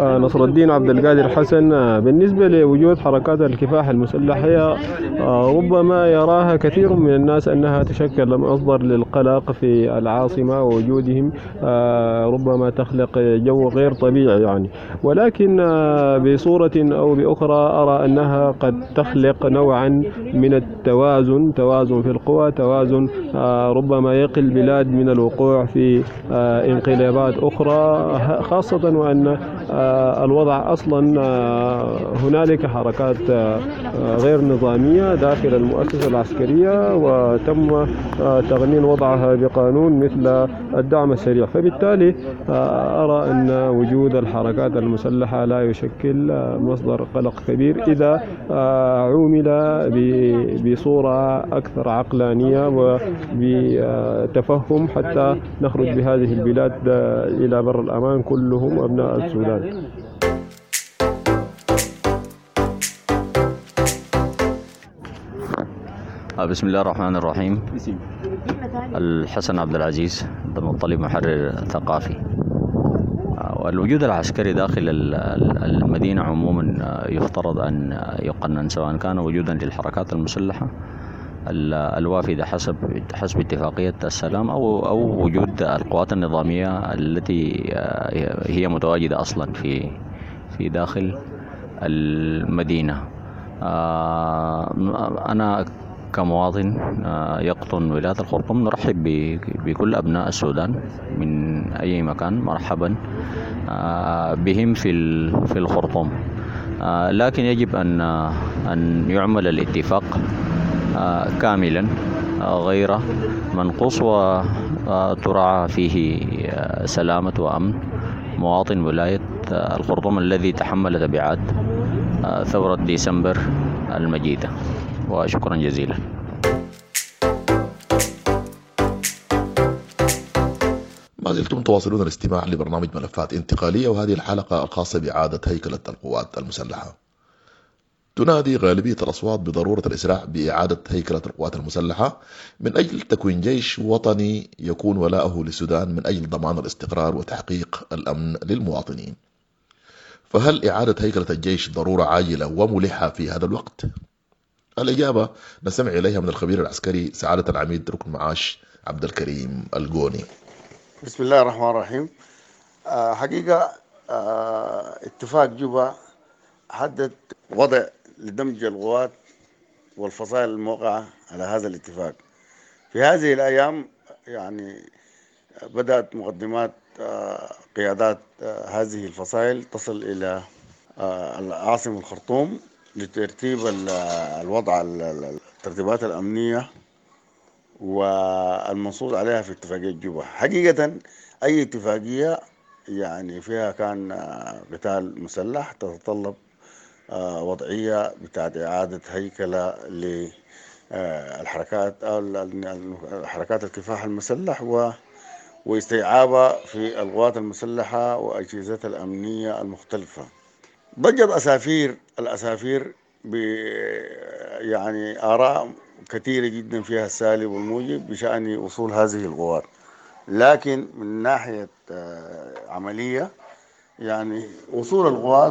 نصر الدين عبد القادر حسن، بالنسبة لوجود حركات الكفاح المسلح هي ربما يراها كثير من الناس أنها تشكل مصدر للقلق في العاصمة، ووجودهم ربما تخلق جو غير طبيعي يعني، ولكن بصورة أو بأخرى أرى أنها قد تخلق نوعا من توازن في القوى، توازن ربما يقي البلاد من الوقوع في انقلابات أخرى، خاصة وأن الوضع أصلا هنالك حركات غير نظامية داخل المؤسسة العسكرية وتم تغنين وضعها بقانون مثل الدعم السريع، فبالتالي أرى أن وجود الحركات المسلحة لا يشكل مصدر قلق كبير إذا عُمل بصورة أكثر عقلانية وبتفهم حتى نخرج بهذه البلاد إلى بر الأمان كلهم أبناء السودان. بسم الله الرحمن الرحيم. الحسن عبد العزيز عبد المطلب، محرر ثقافي. والوجود العسكري داخل المدينة عموما يفترض أن يقنن، سواء كان وجودا للحركات المسلحة الوافدة حسب اتفاقية السلام أو وجود القوات النظامية التي هي متواجدة أصلا في داخل المدينة. أنا كمواطن يقطن ولاية الخرطوم نرحب بكل أبناء السودان من أي مكان، مرحبا بهم في الخرطوم، لكن يجب أن يعمل الاتفاق كاملا غير منقوص وتراعى فيه سلامة وأمن مواطن ولاية الخرطوم الذي تحمل تبعات ثورة ديسمبر المجيدة. وشكرا جزيلا. ما زلتم تواصلون الاستماع لبرنامج ملفات انتقالية، وهذه الحلقة الخاصة بإعادة هيكلة القوات المسلحة. تنادي غالبية الأصوات بضرورة الإسراع بإعادة هيكلة القوات المسلحة من أجل تكوين جيش وطني يكون ولاؤه للسودان من أجل ضمان الاستقرار وتحقيق الأمن للمواطنين. فهل إعادة هيكلة الجيش ضرورة عاجلة وملحة في هذا الوقت؟ الإجابة نستمع إليها من الخبير العسكري سعادة العميد ركن معاش عبد الكريم القوني. بسم الله الرحمن الرحيم. حقيقة اتفاق جوبا حدد وضع لدمج القوات والفصائل الموقعة على هذا الاتفاق. في هذه الأيام يعني بدأت مقدمات قيادات هذه الفصائل تصل إلى العاصمة الخرطوم لترتيب الوضع الترتيبات الأمنية والمنصوص عليها في اتفاقية جوبا. حقيقة أي اتفاقية يعني فيها كان قتال مسلح تتطلب وضعية بتاعت إعادة هيكلة للحركات أو حركات الكفاح المسلح واستيعابها في القوات المسلحة وأجهزتها الأمنية المختلفة. ضجت الأسافير يعني آراء كثيرة جدا فيها السالب والموجب بشأن وصول هذه القوات، لكن من ناحية عملية يعني وصول القوات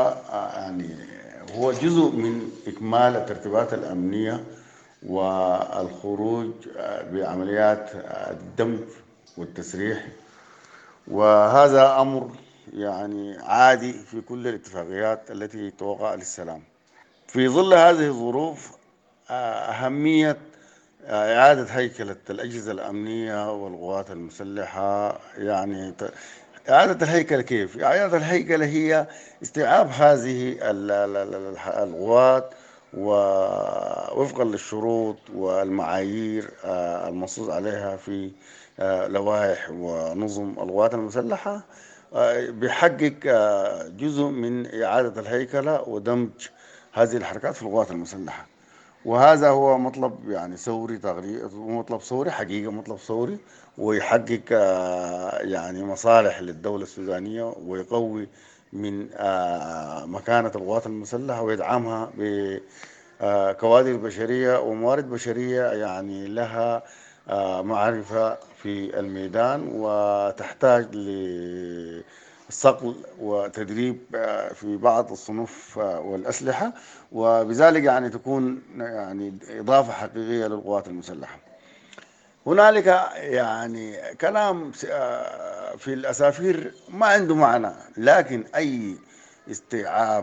هو جزء من إكمال الترتيبات الأمنية والخروج بعمليات الدمج والتسريح، وهذا أمر يعني عادي في كل الاتفاقيات التي توقع للسلام. في ظل هذه الظروف أهمية إعادة هيكلة الأجهزة الأمنية والقوات المسلحة. يعني إعادة الهيكلة كيف؟ إعادة الهيكلة هي استيعاب هذه القوات ووفقا للشروط والمعايير المنصوص عليها في لوائح ونظم القوات المسلحة، بيحقق جزء من إعادة الهيكلة ودمج هذه الحركات في القوات المسلحة. وهذا هو مطلب يعني ثوري مطلب ثوري حقيقة، مطلب ثوري ويحقق يعني مصالح للدولة السودانية ويقوي من مكانة القوات المسلحة ويدعمها بكوادر بشرية وموارد بشرية يعني لها معرفة في الميدان وتحتاج صقل وتدريب في بعض الصنوف والأسلحة، وبذلك يعني تكون يعني إضافة حقيقية للقوات المسلحة. هنالك يعني كلام في الأسافير ما عنده معنى، لكن أي استيعاب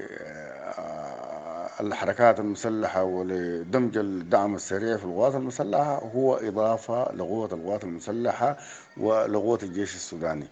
للحركات المسلحة ولدمج الدعم السريع في القوات المسلحة هو إضافة لقوة القوات المسلحة ولقوة الجيش السوداني.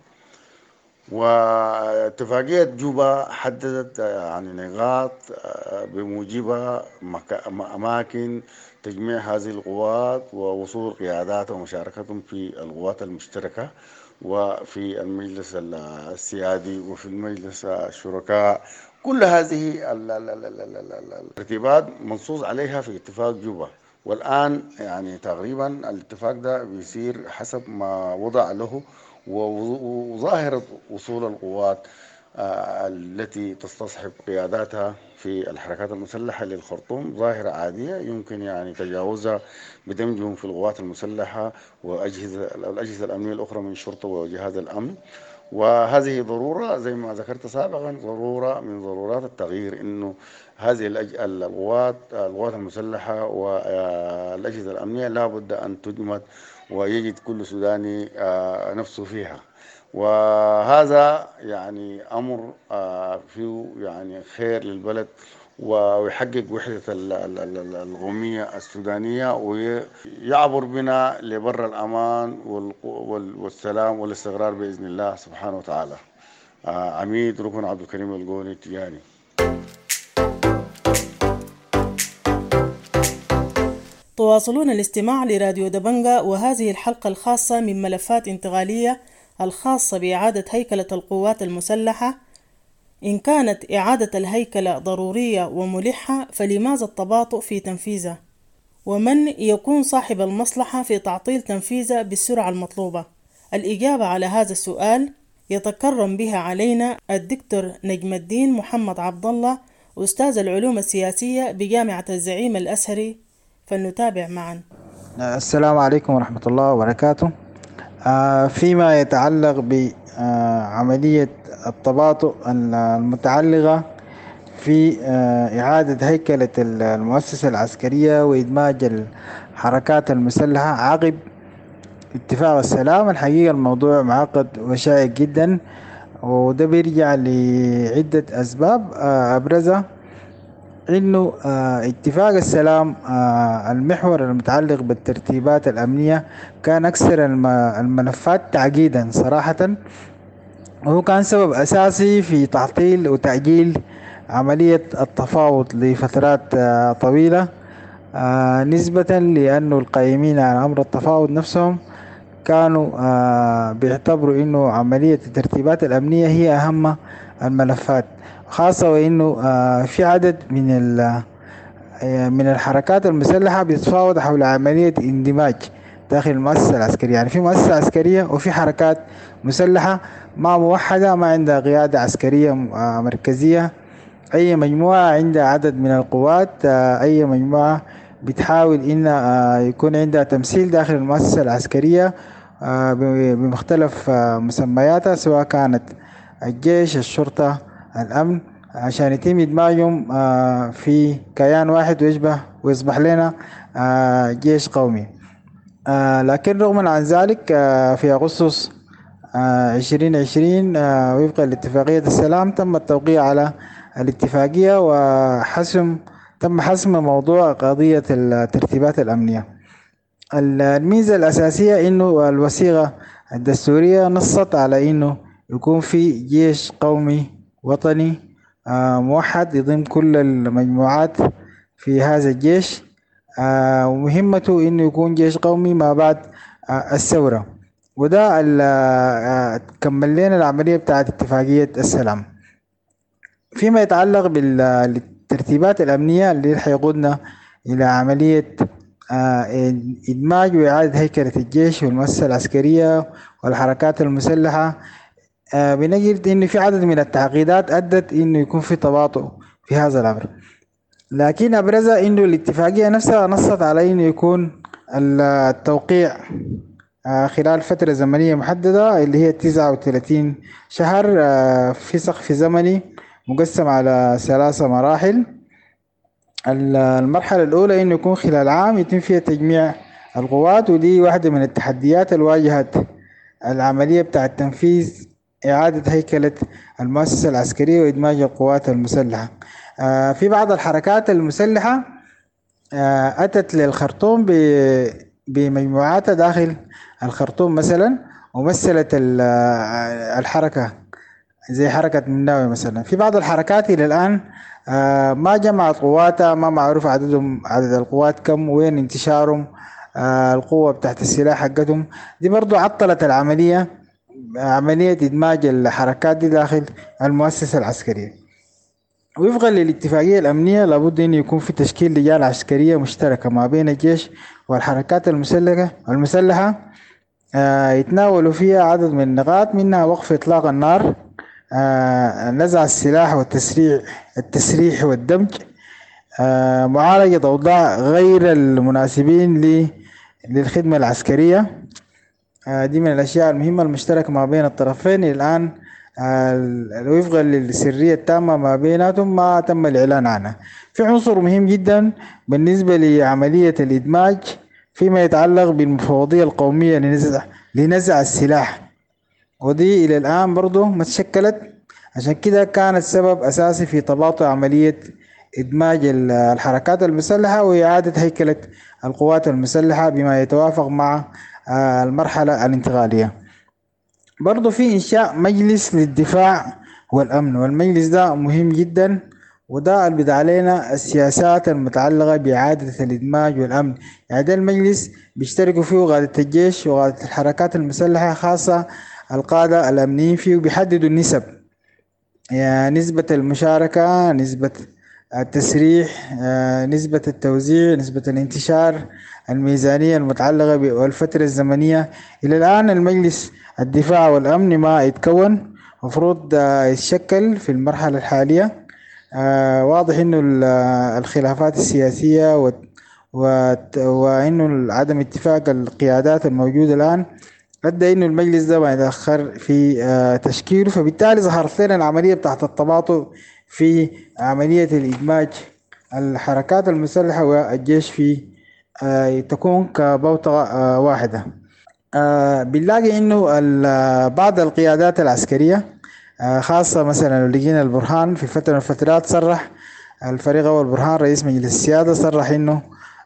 واتفاقية جوبا حددت يعني نقاط بموجبها أماكن تجميع هذه القوات ووصول قياداتها ومشاركتهم في القوات المشتركة وفي المجلس السيادي وفي المجلس الشركاء. كل هذه الترتيبات منصوص عليها في اتفاق جوبا، والآن يعني تقريبا الاتفاق ده بيصير حسب ما وضع له، وظاهرة وصول القوات التي تستصحب قياداتها في الحركات المسلحة للخرطوم ظاهرة عادية يمكن يعني تجاوزها بدمجهم في القوات المسلحة والأجهزة الأمنية الأخرى من الشرطة وجهاز الأمن. وهذه ضرورة زي ما ذكرت سابقا، ضرورة من ضرورات التغيير، إنه هذه القوات المسلحة والأجهزة الأمنية لا بد أن تجمد ويجد كل سوداني نفسه فيها، وهذا يعني أمر فيه يعني خير للبلد ويحقق وحدة القومية السودانية ويعبر بنا لبر الأمان والسلام والاستقرار بإذن الله سبحانه وتعالى. عميد ركن عبد الكريم القوني التجاني. تواصلون الاستماع لراديو دبنجة، وهذه الحلقة الخاصة من ملفات انتقالية الخاصة بإعادة هيكلة القوات المسلحة. إن كانت إعادة الهيكلة ضرورية وملحة، فلماذا التباطؤ في تنفيذها؟ ومن يكون صاحب المصلحة في تعطيل تنفيذها بالسرعة المطلوبة؟ الإجابة على هذا السؤال يتكرم بها علينا الدكتور نجم الدين محمد عبد الله، أستاذ العلوم السياسية بجامعة الزعيم الأزهري، فلنتابع معا. السلام عليكم ورحمة الله وبركاته. فيما يتعلق بعملية التباطؤ المتعلقة في إعادة هيكلة المؤسسة العسكرية وإدماج الحركات المسلحة عقب اتفاق السلام، الحقيقة الموضوع معقد وشائك جدا، وده بيرجع لعدة أسباب. أبرزها إنه اتفاق السلام المحور المتعلق بالترتيبات الأمنية كان أكثر الملفات تعقيدا صراحة، وهو كان سبب أساسي في تعطيل وتأجيل عملية التفاوض لفترات طويلة، نسبة لأنه القائمين على أمر التفاوض نفسهم كانوا بيعتبروا إنه عملية الترتيبات الأمنية هي أهم الملفات، خاصة وإنه في عدد من الحركات المسلحة بيتفاوض حول عملية اندماج داخل المؤسسة العسكرية. يعني في مؤسسة عسكرية وفي حركات مسلحة ما موحدة، ما عندها قيادة عسكرية مركزية، أي مجموعة عندها عدد من القوات، أي مجموعة بتحاول إن يكون عندها تمثيل داخل المؤسسة العسكرية بمختلف مسمياتها، سواء كانت الجيش، الشرطة، الأمن، عشان يتم إدماجهم في كيان واحد ويصبح لنا جيش قومي. لكن رغم عن ذلك في أغسطس 2020 وفقا لاتفاقية السلام تم التوقيع على الاتفاقية تم حسم موضوع قضية الترتيبات الأمنية. الميزة الأساسية إنه الوثيقة الدستورية نصت على إنه يكون في جيش قومي وطني موحد يضم كل المجموعات في هذا الجيش، ومهمته إنه يكون جيش قومي ما بعد الثورة، وده كمل لنا العملية بتاعت اتفاقية السلام. فيما يتعلق بالترتيبات الأمنية اللي حيقودنا إلى عملية إدماج وإعادة هيكلة الجيش والمؤسسة العسكرية والحركات المسلحة، بنجد إن في عدد من التعقيدات أدت إنه يكون في تباطؤ في هذا الأمر، لكن أبرزها إنه الاتفاقية نفسها نصت على إنه يكون التوقيع خلال فترة زمنية محددة اللي هي 39 شهر في سقف زمني مقسم على 3 مراحل. المرحلة الأولى إنه يكون خلال عام يتم فيها تجميع القوات، ودي واحدة من التحديات اللي واجهت العملية بتاع تنفيذ إعادة هيكلة المؤسسة العسكرية وإدماج القوات المسلحة. في بعض الحركات المسلحة أتت للخرطوم بمجموعاتها داخل الخرطوم مثلا، ومثلت الحركة زي حركة مناوي مثلا. في بعض الحركات إلى الآن ما جمعت قواتها، ما معروف عددهم، عدد القوات كم، وين انتشارهم، القوة بتاعت السلاح حقتهم. دي برضو عطلت العملية، عملية إدماج الحركات دي داخل المؤسسة العسكرية. وفقا للاتفاقية الأمنية لابد أن يكون في تشكيل لجان عسكرية مشتركة ما بين الجيش والحركات المسلحة يتناولوا فيها عدد من النقاط، منها وقف إطلاق النار، نزع السلاح والتسريح والدمج، معالجة أوضاع غير المناسبين للخدمة العسكرية. دي من الأشياء المهمة المشتركة ما بين الطرفين. الآن وفقا للسرية التامة ما بيناتهم ما تم الإعلان عنها. في عنصر مهم جدا بالنسبة لعملية الإدماج فيما يتعلق بالمفوضية القومية لنزع السلاح، ودي إلى الآن برضو ما تشكلت، عشان كده كانت سبب أساسي في تباطؤ عملية إدماج الحركات المسلحة وإعادة هيكلة القوات المسلحة بما يتوافق مع المرحلة الانتقالية. برضو في إنشاء مجلس للدفاع والأمن، والمجلس ده مهم جدا، وده اللي بدأ علينا السياسات المتعلقة بإعادة الإدماج والأمن. يعني ده المجلس بيشتركوا فيه قادة الجيش وقادة الحركات المسلحة، خاصة القادة الأمنيين فيه، وبيحددوا النسب، يعني نسبة المشاركة، نسبة التسريح، نسبة التوزيع، نسبة الانتشار، الميزانية المتعلقة والفترة الزمنية. إلى الآن المجلس الدفاع والأمن ما يتكون، مفروض يتشكل في المرحلة الحالية. واضح إنه الخلافات السياسية وإنه عدم اتفاق القيادات الموجودة الآن أدى إنه المجلس ده ما يتأخر في تشكيله، فبالتالي ظهرت لنا العملية بتاعت التباطؤ في عملية الإدماج الحركات المسلحة والجيش في تكون كبوتقة واحدة. بنلاقي إنه بعض القيادات العسكرية خاصة مثلا لو لقينا البرهان في فترة من الفترات صرح الفريق أول برهان رئيس مجلس السيادة صرح إنه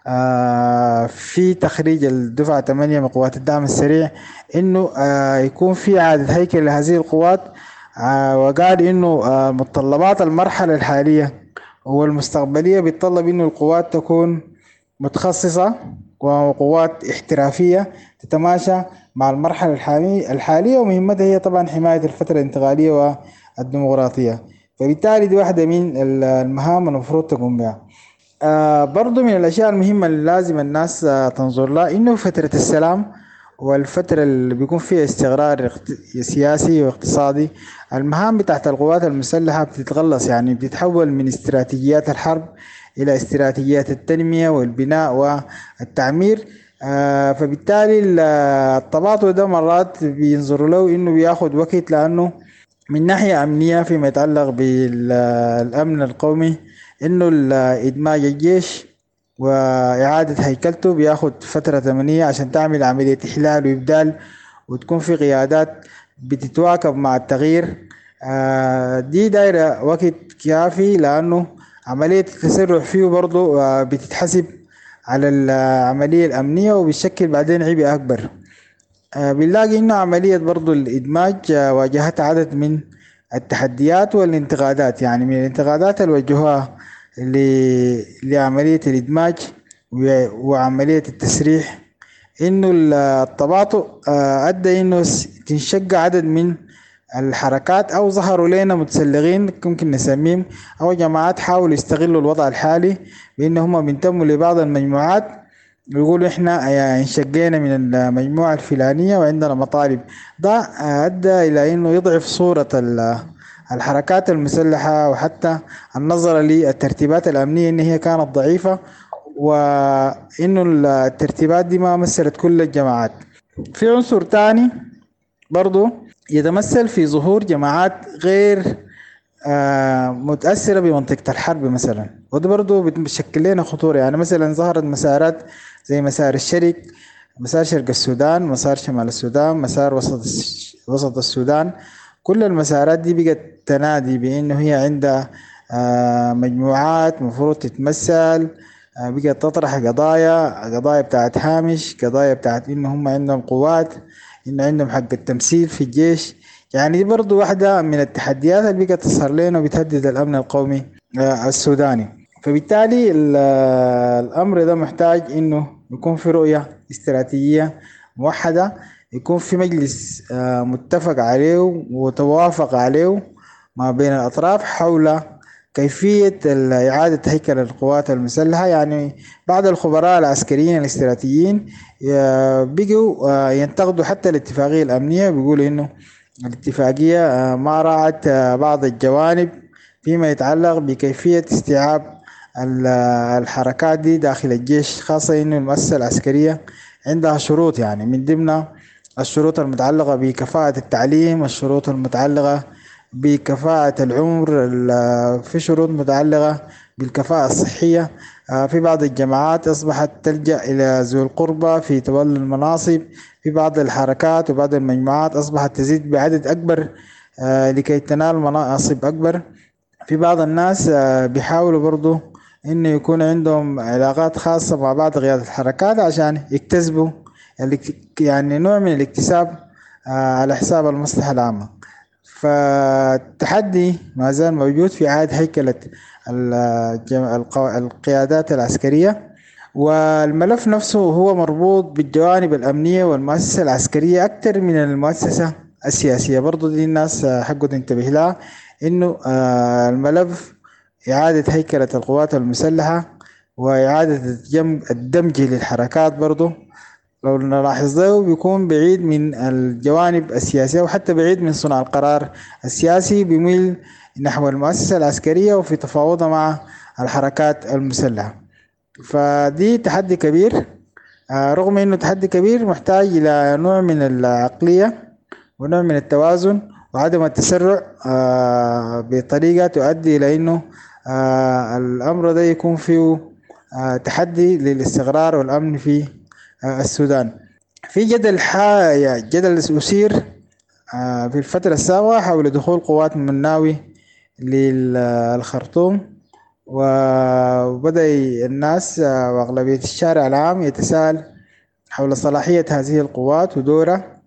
في تخريج الدفعة 8 من قوات الدعم السريع إنه يكون في إعادة هيكل لهذه القوات، وقال إنه متطلبات المرحلة الحالية والمستقبلية بيتطلب إنه القوات تكون متخصصة وقوات احترافية تتماشى مع المرحلة الحالية، ومهمتها هي طبعا حماية الفترة الانتقالية والديمقراطية. فبالتالي دي واحدة من المهام المفروض تقوم بها. برضو من الأشياء المهمة اللي لازم الناس تنظر لها إنه فترة السلام والفترة اللي بيكون فيها استقرار سياسي واقتصادي، المهام بتاعت القوات المسلحة بتتغلص، يعني بتتحول من استراتيجيات الحرب إلى استراتيجيات التنمية والبناء والتعمير. فبالتالي التباطؤ ده مرات بينظروا له إنه بياخد وقت، لأنه من ناحية أمنية فيما يتعلق بالأمن القومي إنه إدماج الجيش وإعادة هيكلته بياخد فترة زمنية عشان تعمل عملية إحلال وإبدال، وتكون في قيادات بتتواكب مع التغيير. دي دايرة وقت كافي، لأنه عملية التسرع فيه برضو بتتحسب على العملية الأمنية وبتشكل بعدين عبء أكبر. بنلاقي إنه عملية برضو الإدماج واجهت عدد من التحديات والانتقادات. يعني من الانتقادات اللي وجهوها لعملية الإدماج وعملية التسريح إنه التباطؤ أدى إنه تنشق عدد من الحركات، أو ظهروا لنا متسلغين ممكن نسميهم، أو جماعات حاولوا يستغلوا الوضع الحالي بأنهم بينتموا لبعض المجموعات ويقولوا إحنا انشقينا من المجموعة الفلانية وعندنا مطالب. ده أدى إلى إنه يضعف صورة الحركات المسلحة، وحتى النظر للترتيبات الأمنية إن هي كانت ضعيفة، وإنه الترتيبات دي ما مثلت كل الجماعات. في عنصر تاني برضو يتمثل في ظهور جماعات غير متأثرة بمنطقة الحرب مثلا، وده برضو بتشكل لنا خطورة. يعني مثلا ظهرت مسارات زي مسار الشرق، مسار شرق السودان، مسار شمال السودان، مسار وسط السودان. كل المسارات دي بقت تنادي بأنه هي عندها مجموعات مفروض تتمثل، بقت تطرح قضايا بتاعت هامش، قضايا بتاعت إنه هم عندهم قوات، إنه عندهم حق التمثيل في الجيش. يعني دي برضو واحدة من التحديات اللي بقت تصهر لنا وبتهدد الأمن القومي السوداني. فبالتالي الأمر ده محتاج إنه يكون في رؤية استراتيجية موحدة، يكون في مجلس متفق عليه وتوافق عليه ما بين الأطراف حول كيفية إعادة هيكل القوات المسلحة. يعني بعض الخبراء العسكريين الاستراتيجيين بقوا ينتقدوا حتى الاتفاقية الأمنية، بيقولوا إنه الاتفاقية ما راعت بعض الجوانب فيما يتعلق بكيفية استيعاب الحركات دي داخل الجيش، خاصة إنه المؤسسة العسكرية عندها شروط، يعني من ضمن الشروط المتعلقة بكفاءة التعليم، الشروط المتعلقة بكفاءة العمر، في شروط متعلقة بالكفاءة الصحية. في بعض الجماعات أصبحت تلجأ إلى ذوي القربى في تولي المناصب، في بعض الحركات وبعض المجموعات أصبحت تزيد بعدد أكبر لكي تنال مناصب أكبر. في بعض الناس بيحاولوا برضو إنه يكون عندهم علاقات خاصة مع بعض قيادة الحركات عشان يكتسبوا يعني نوع من الاكتساب على حساب المصلحة العامة. فالتحدي ما زال موجود في إعادة هيكلة القيادات العسكرية، والملف نفسه هو مربوط بالجوانب الأمنية والمؤسسة العسكرية أكثر من المؤسسة السياسية. برضو دي الناس حقه تنتبه لها، إنه الملف إعادة هيكلة القوات المسلحة وإعادة الدمج للحركات برضو لو نلاحظ له بيكون بعيد من الجوانب السياسية، وحتى بعيد من صنع القرار السياسي، بيميل نحو المؤسسة العسكرية وفي تفاوضها مع الحركات المسلحة. فدي تحدي كبير، رغم انه تحدي كبير محتاج الى نوع من العقلية ونوع من التوازن وعدم التسرع بطريقة تؤدي الى انه الامر ده يكون فيه تحدي للاستقرار والامن في السودان. في جدل أثير في الفترة السابقة حول دخول قوات مناوي للخرطوم، وبدأ الناس وأغلبية الشارع العام يتساءل حول صلاحية هذه القوات ودورها،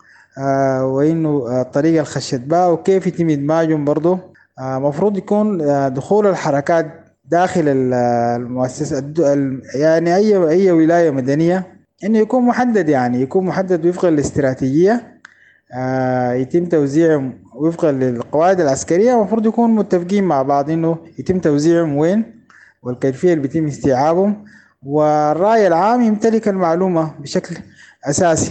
وإنه الطريقة الخشت بها وكيف يتم إدماجهم. برضو مفروض يكون دخول الحركات داخل المؤسسة، يعني أي ولاية مدنية إنه يكون محدد، يعني يكون محدد وفقا للاستراتيجية، يتم توزيعهم وفقا للقواعد العسكرية. المفروض يكون متفقين مع بعض إنه يتم توزيعهم وين والكيفية اللي بيتم استيعابهم، والرأي العام يمتلك المعلومة بشكل أساسي.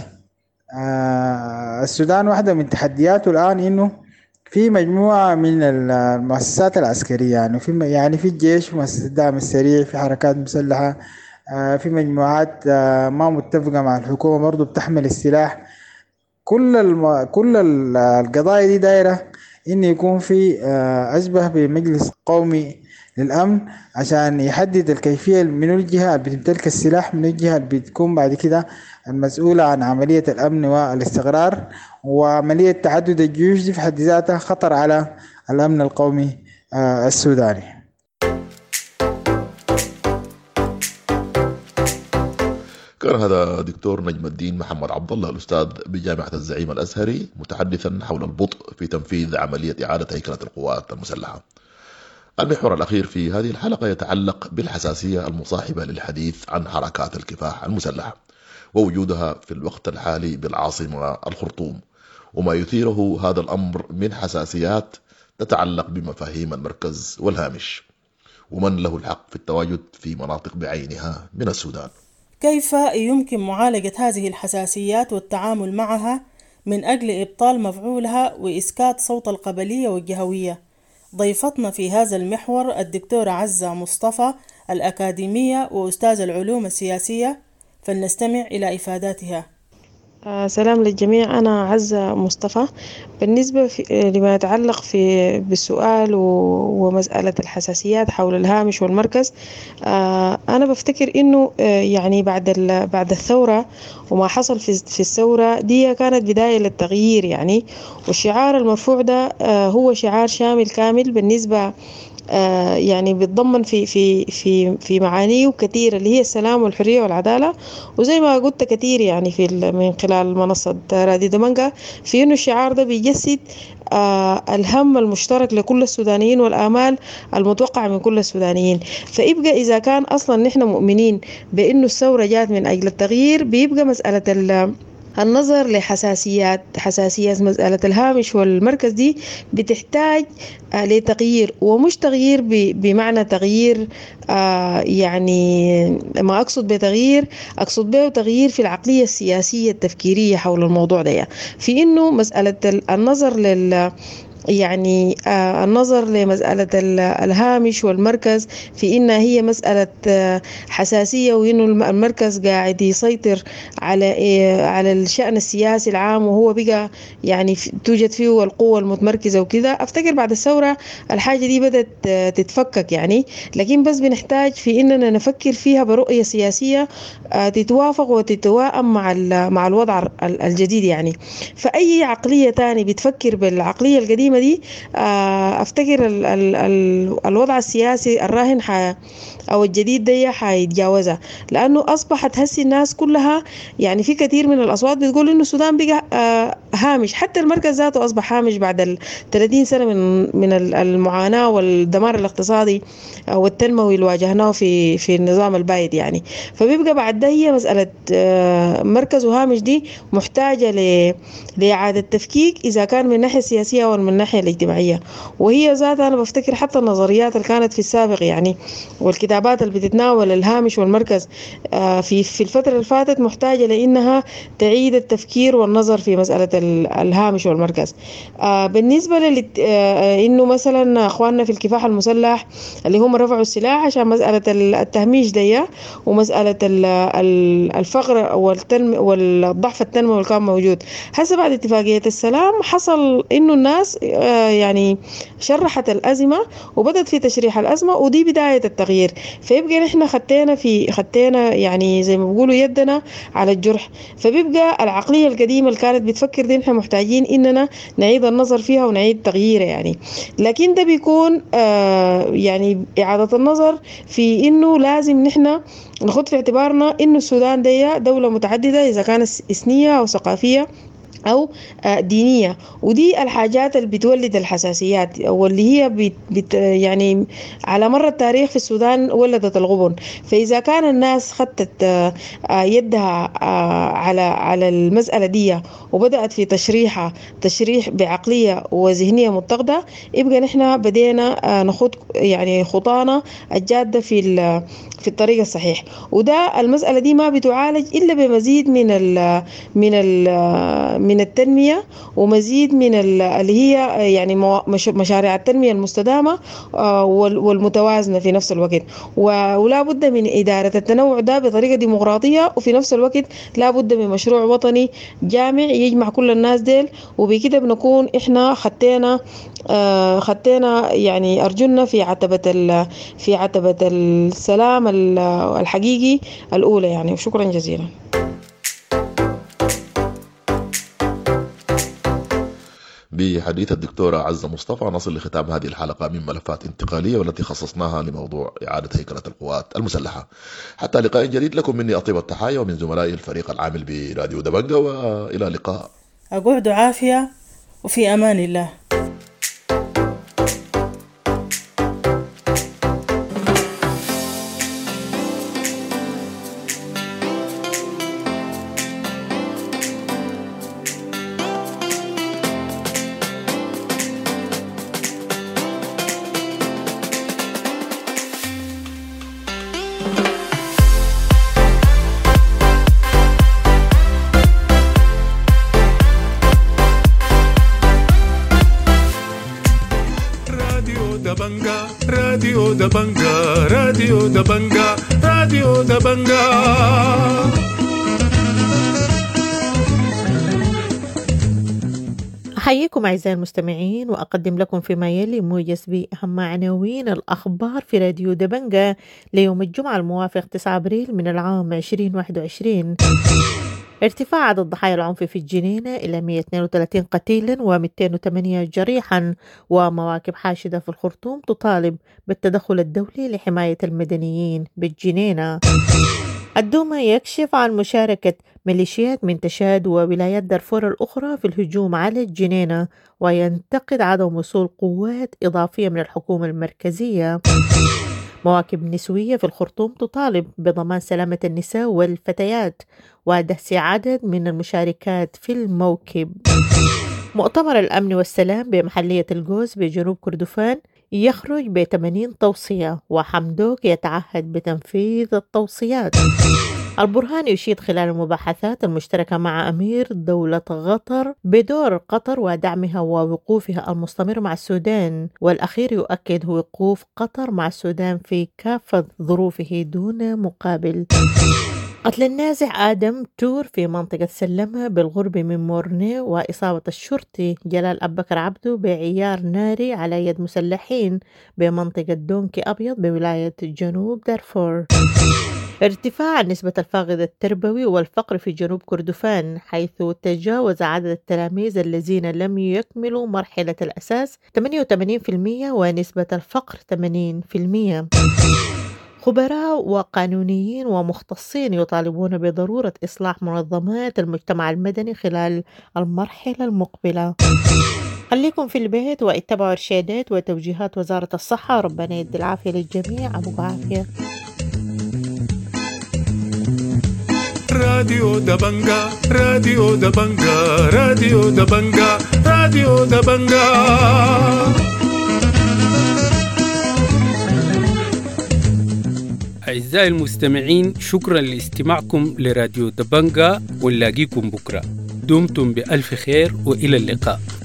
السودان واحدة من تحدياته الآن إنه في مجموعة من المؤسسات العسكرية، يعني في الجيش، مؤسسة الدعم السريع، في حركات مسلحة، في مجموعات ما متفقة مع الحكومة برضو بتحمل السلاح. كل القضايا دي دايرة إن يكون في أشبه بمجلس قومي للأمن عشان يحدد الكيفية من الجهة اللي بتمتلك السلاح، من الجهة اللي بتكون بعد كده المسؤولة عن عملية الأمن والاستقرار. وعملية تعدد الجيوش دي في حد ذاتها خطر على الأمن القومي السوداني. كان هذا دكتور نجم الدين محمد عبد الله الأستاذ بجامعة الزعيم الأزهري متحدثا حول البطء في تنفيذ عملية إعادة هيكلة القوات المسلحة. المحور الأخير في هذه الحلقة يتعلق بالحساسية المصاحبة للحديث عن حركات الكفاح المسلحة ووجودها في الوقت الحالي بالعاصمة الخرطوم، وما يثيره هذا الأمر من حساسيات تتعلق بمفاهيم المركز والهامش، ومن له الحق في التواجد في مناطق بعينها من السودان. كيف يمكن معالجة هذه الحساسيات والتعامل معها من أجل إبطال مفعولها وإسكات صوت القبلية والجهوية؟ ضيفتنا في هذا المحور الدكتورة عزة مصطفى، الأكاديمية وأستاذ العلوم السياسية، فلنستمع إلى إفاداتها. سلام للجميع. أنا عزة مصطفى. بالنسبة لما يتعلق بالسؤال ومسألة الحساسيات حول الهامش والمركز، أنا بفتكر إنه يعني بعد الثورة وما حصل في الثورة دي كانت بداية للتغيير يعني، والشعار المرفوع ده هو شعار شامل كامل بالنسبة يعني بيتضمن في معانيه كثيرة اللي هي السلام والحرية والعدالة. وزي ما قلت كثير يعني من خلال منصة راديو دمنقة في إنه الشعار ده بيجسد الهم المشترك لكل السودانيين والآمال المتوقعة من كل السودانيين. فيبقى إذا كان أصلا نحن مؤمنين بإنه الثورة جات من أجل التغيير، بيبقى مسألة النظر لحساسية مسألة الهامش والمركز دي بتحتاج لتغيير، ومش تغيير بمعنى تغيير يعني ما أقصد بتغيير، أقصد به تغيير في العقلية السياسية التفكيرية حول الموضوع ده، في إنه مسألة النظر يعني النظر لمسألة الهامش والمركز في إنها هي مسألة حساسية، وإنه المركز قاعد يسيطر على الشأن السياسي العام، وهو بقى يعني توجد فيه القوة المتمركزة وكذا. أفتكر بعد الثورة الحاجة دي بدأت تتفكك يعني، لكن بس بنحتاج في إننا نفكر فيها برؤية سياسية تتوافق وتتوائم مع الوضع الجديد يعني. فأي عقلية تاني بتفكر بالعقلية القديمة دي أفتكر الوضع السياسي الراهن أو الجديد ده حيتجاوزها، لأنه أصبحت هسي الناس كلها يعني في كثير من الأصوات بتقول إنه السودان بقى هامش، حتى المركز ذاته أصبح هامش بعد 30 سنة من المعاناة والدمار الاقتصادي والتنموي اللي واجهناه في النظام البايد يعني. فبيبقى بعد ده هي مسألة مركز وهامش دي محتاجة لإعادة تفكيك إذا كان من الناحية السياسية أو من الناحية الاجتماعية. وهي ذاتها أنا بفتكر حتى النظريات اللي كانت في السابق يعني والكتابات اللي بتتناول الهامش والمركز في الفترة اللي فاتت محتاجة لأنها تعيد التفكير والنظر في مسألة الهامش والمركز. بالنسبة إنه مثلا أخواننا في الكفاح المسلح اللي هم رفعوا السلاح عشان مسألة التهميش دي ومسألة الفقر والضعف التنموي اللي كان موجود، هسه بعد اتفاقية السلام حصل إنه الناس يعني شرحت الأزمة وبدأت في تشريح الأزمة، ودي بداية التغيير. فيبقى نحن خدينا يعني زي ما بيقولوا يدنا على الجرح. فبيبقى العقلية القديمة اللي كانت بتفكر دي نحن محتاجين إننا نعيد النظر فيها ونعيد تغييرها يعني. لكن ده بيكون يعني إعادة النظر في إنه لازم نحن ناخد في اعتبارنا إنه السودان دي دولة متعددة إذا كانت إثنية أو ثقافية أو دينية، ودي الحاجات اللي بتولد الحساسيات واللي هي يعني على مر التاريخ في السودان ولدت الغبن. فإذا كان الناس خدت يدها على المسألة دي وبدأت في تشريح بعقلية وذهنية متقدة، يبقى نحن بدينا نخوض يعني خطانا الجادة في الطريق الصحيح. وده المسألة دي ما بتعالج إلا بمزيد من التنمية ومزيد من اللي هي يعني مشاريع التنمية المستدامة والمتوازنة في نفس الوقت. ولا بد من إدارة التنوع ده بطريقة ديمقراطية، وفي نفس الوقت لا بد من مشروع وطني جامع يجمع كل الناس ديل، وبكده بنكون إحنا خدتنا يعني أرجلنا في عتبة السلام الحقيقي الأولى يعني. وشكرا جزيلا. بحديث الدكتورة عزة مصطفى نصل لختام هذه الحلقة من ملفات انتقالية والتي خصصناها لموضوع إعادة هيكلة القوات المسلحة. حتى لقاء جديد، لكم مني أطيب التحايا ومن زملائي الفريق العامل براديو دمنقة، وإلى اللقاء. أقعدوا عافية وفي أمان الله. راديو دبنجا أحييكم أعزائي المستمعين وأقدم لكم فيما يلي موجز بأهم عناوين الأخبار في راديو دبنجة ليوم الجمعة الموافق 9 أبريل من العام 2021. ارتفاع عدد ضحايا العنف في الجنينة إلى 132 قتيلا و208 جريحا، ومواكب حاشدة في الخرطوم تطالب بالتدخل الدولي لحماية المدنيين بالجنينة. الدوما يكشف عن مشاركة ميليشيات من تشاد وولايات دارفور الأخرى في الهجوم على الجنينة، وينتقد عدم وصول قوات إضافية من الحكومة المركزية. مواكب نسوية في الخرطوم تطالب بضمان سلامة النساء والفتيات ودهس عدد من المشاركات في الموكب. مؤتمر الأمن والسلام بمحلية الجوز بجنوب كردفان يخرج ب80 توصية، وحمدوك يتعهد بتنفيذ التوصيات. البرهان يشيد خلال المباحثات المشتركة مع أمير دولة قطر بدور قطر ودعمها ووقوفها المستمر مع السودان، والأخير يؤكد وقوف قطر مع السودان في كافة ظروفه دون مقابل. قتل النازح آدم تور في منطقة سلمة بالغرب من مورني، وإصابة الشرطي جلال أبكر عبدو بعيار ناري على يد مسلحين بمنطقة دونكي أبيض بولاية جنوب دارفور. ارتفاع نسبة الفاقد التربوي والفقر في جنوب كردفان، حيث تجاوز عدد التلاميذ الذين لم يكملوا مرحلة الأساس 88% ونسبة الفقر 80%. خبراء وقانونيين ومختصين يطالبون بضرورة إصلاح منظمات المجتمع المدني خلال المرحلة المقبلة. خليكم في البيت واتبعوا إرشادات وتوجيهات وزارة الصحة. ربنا يدي العافية للجميع. أبو عافية. راديو دبنجا راديو دبنجا راديو دبنجا راديو دبنجا. أعزائي المستمعين، شكرا لاستماعكم لراديو دبنجا، ونلاقيكم بكرة. دمتم بألف خير وإلى اللقاء.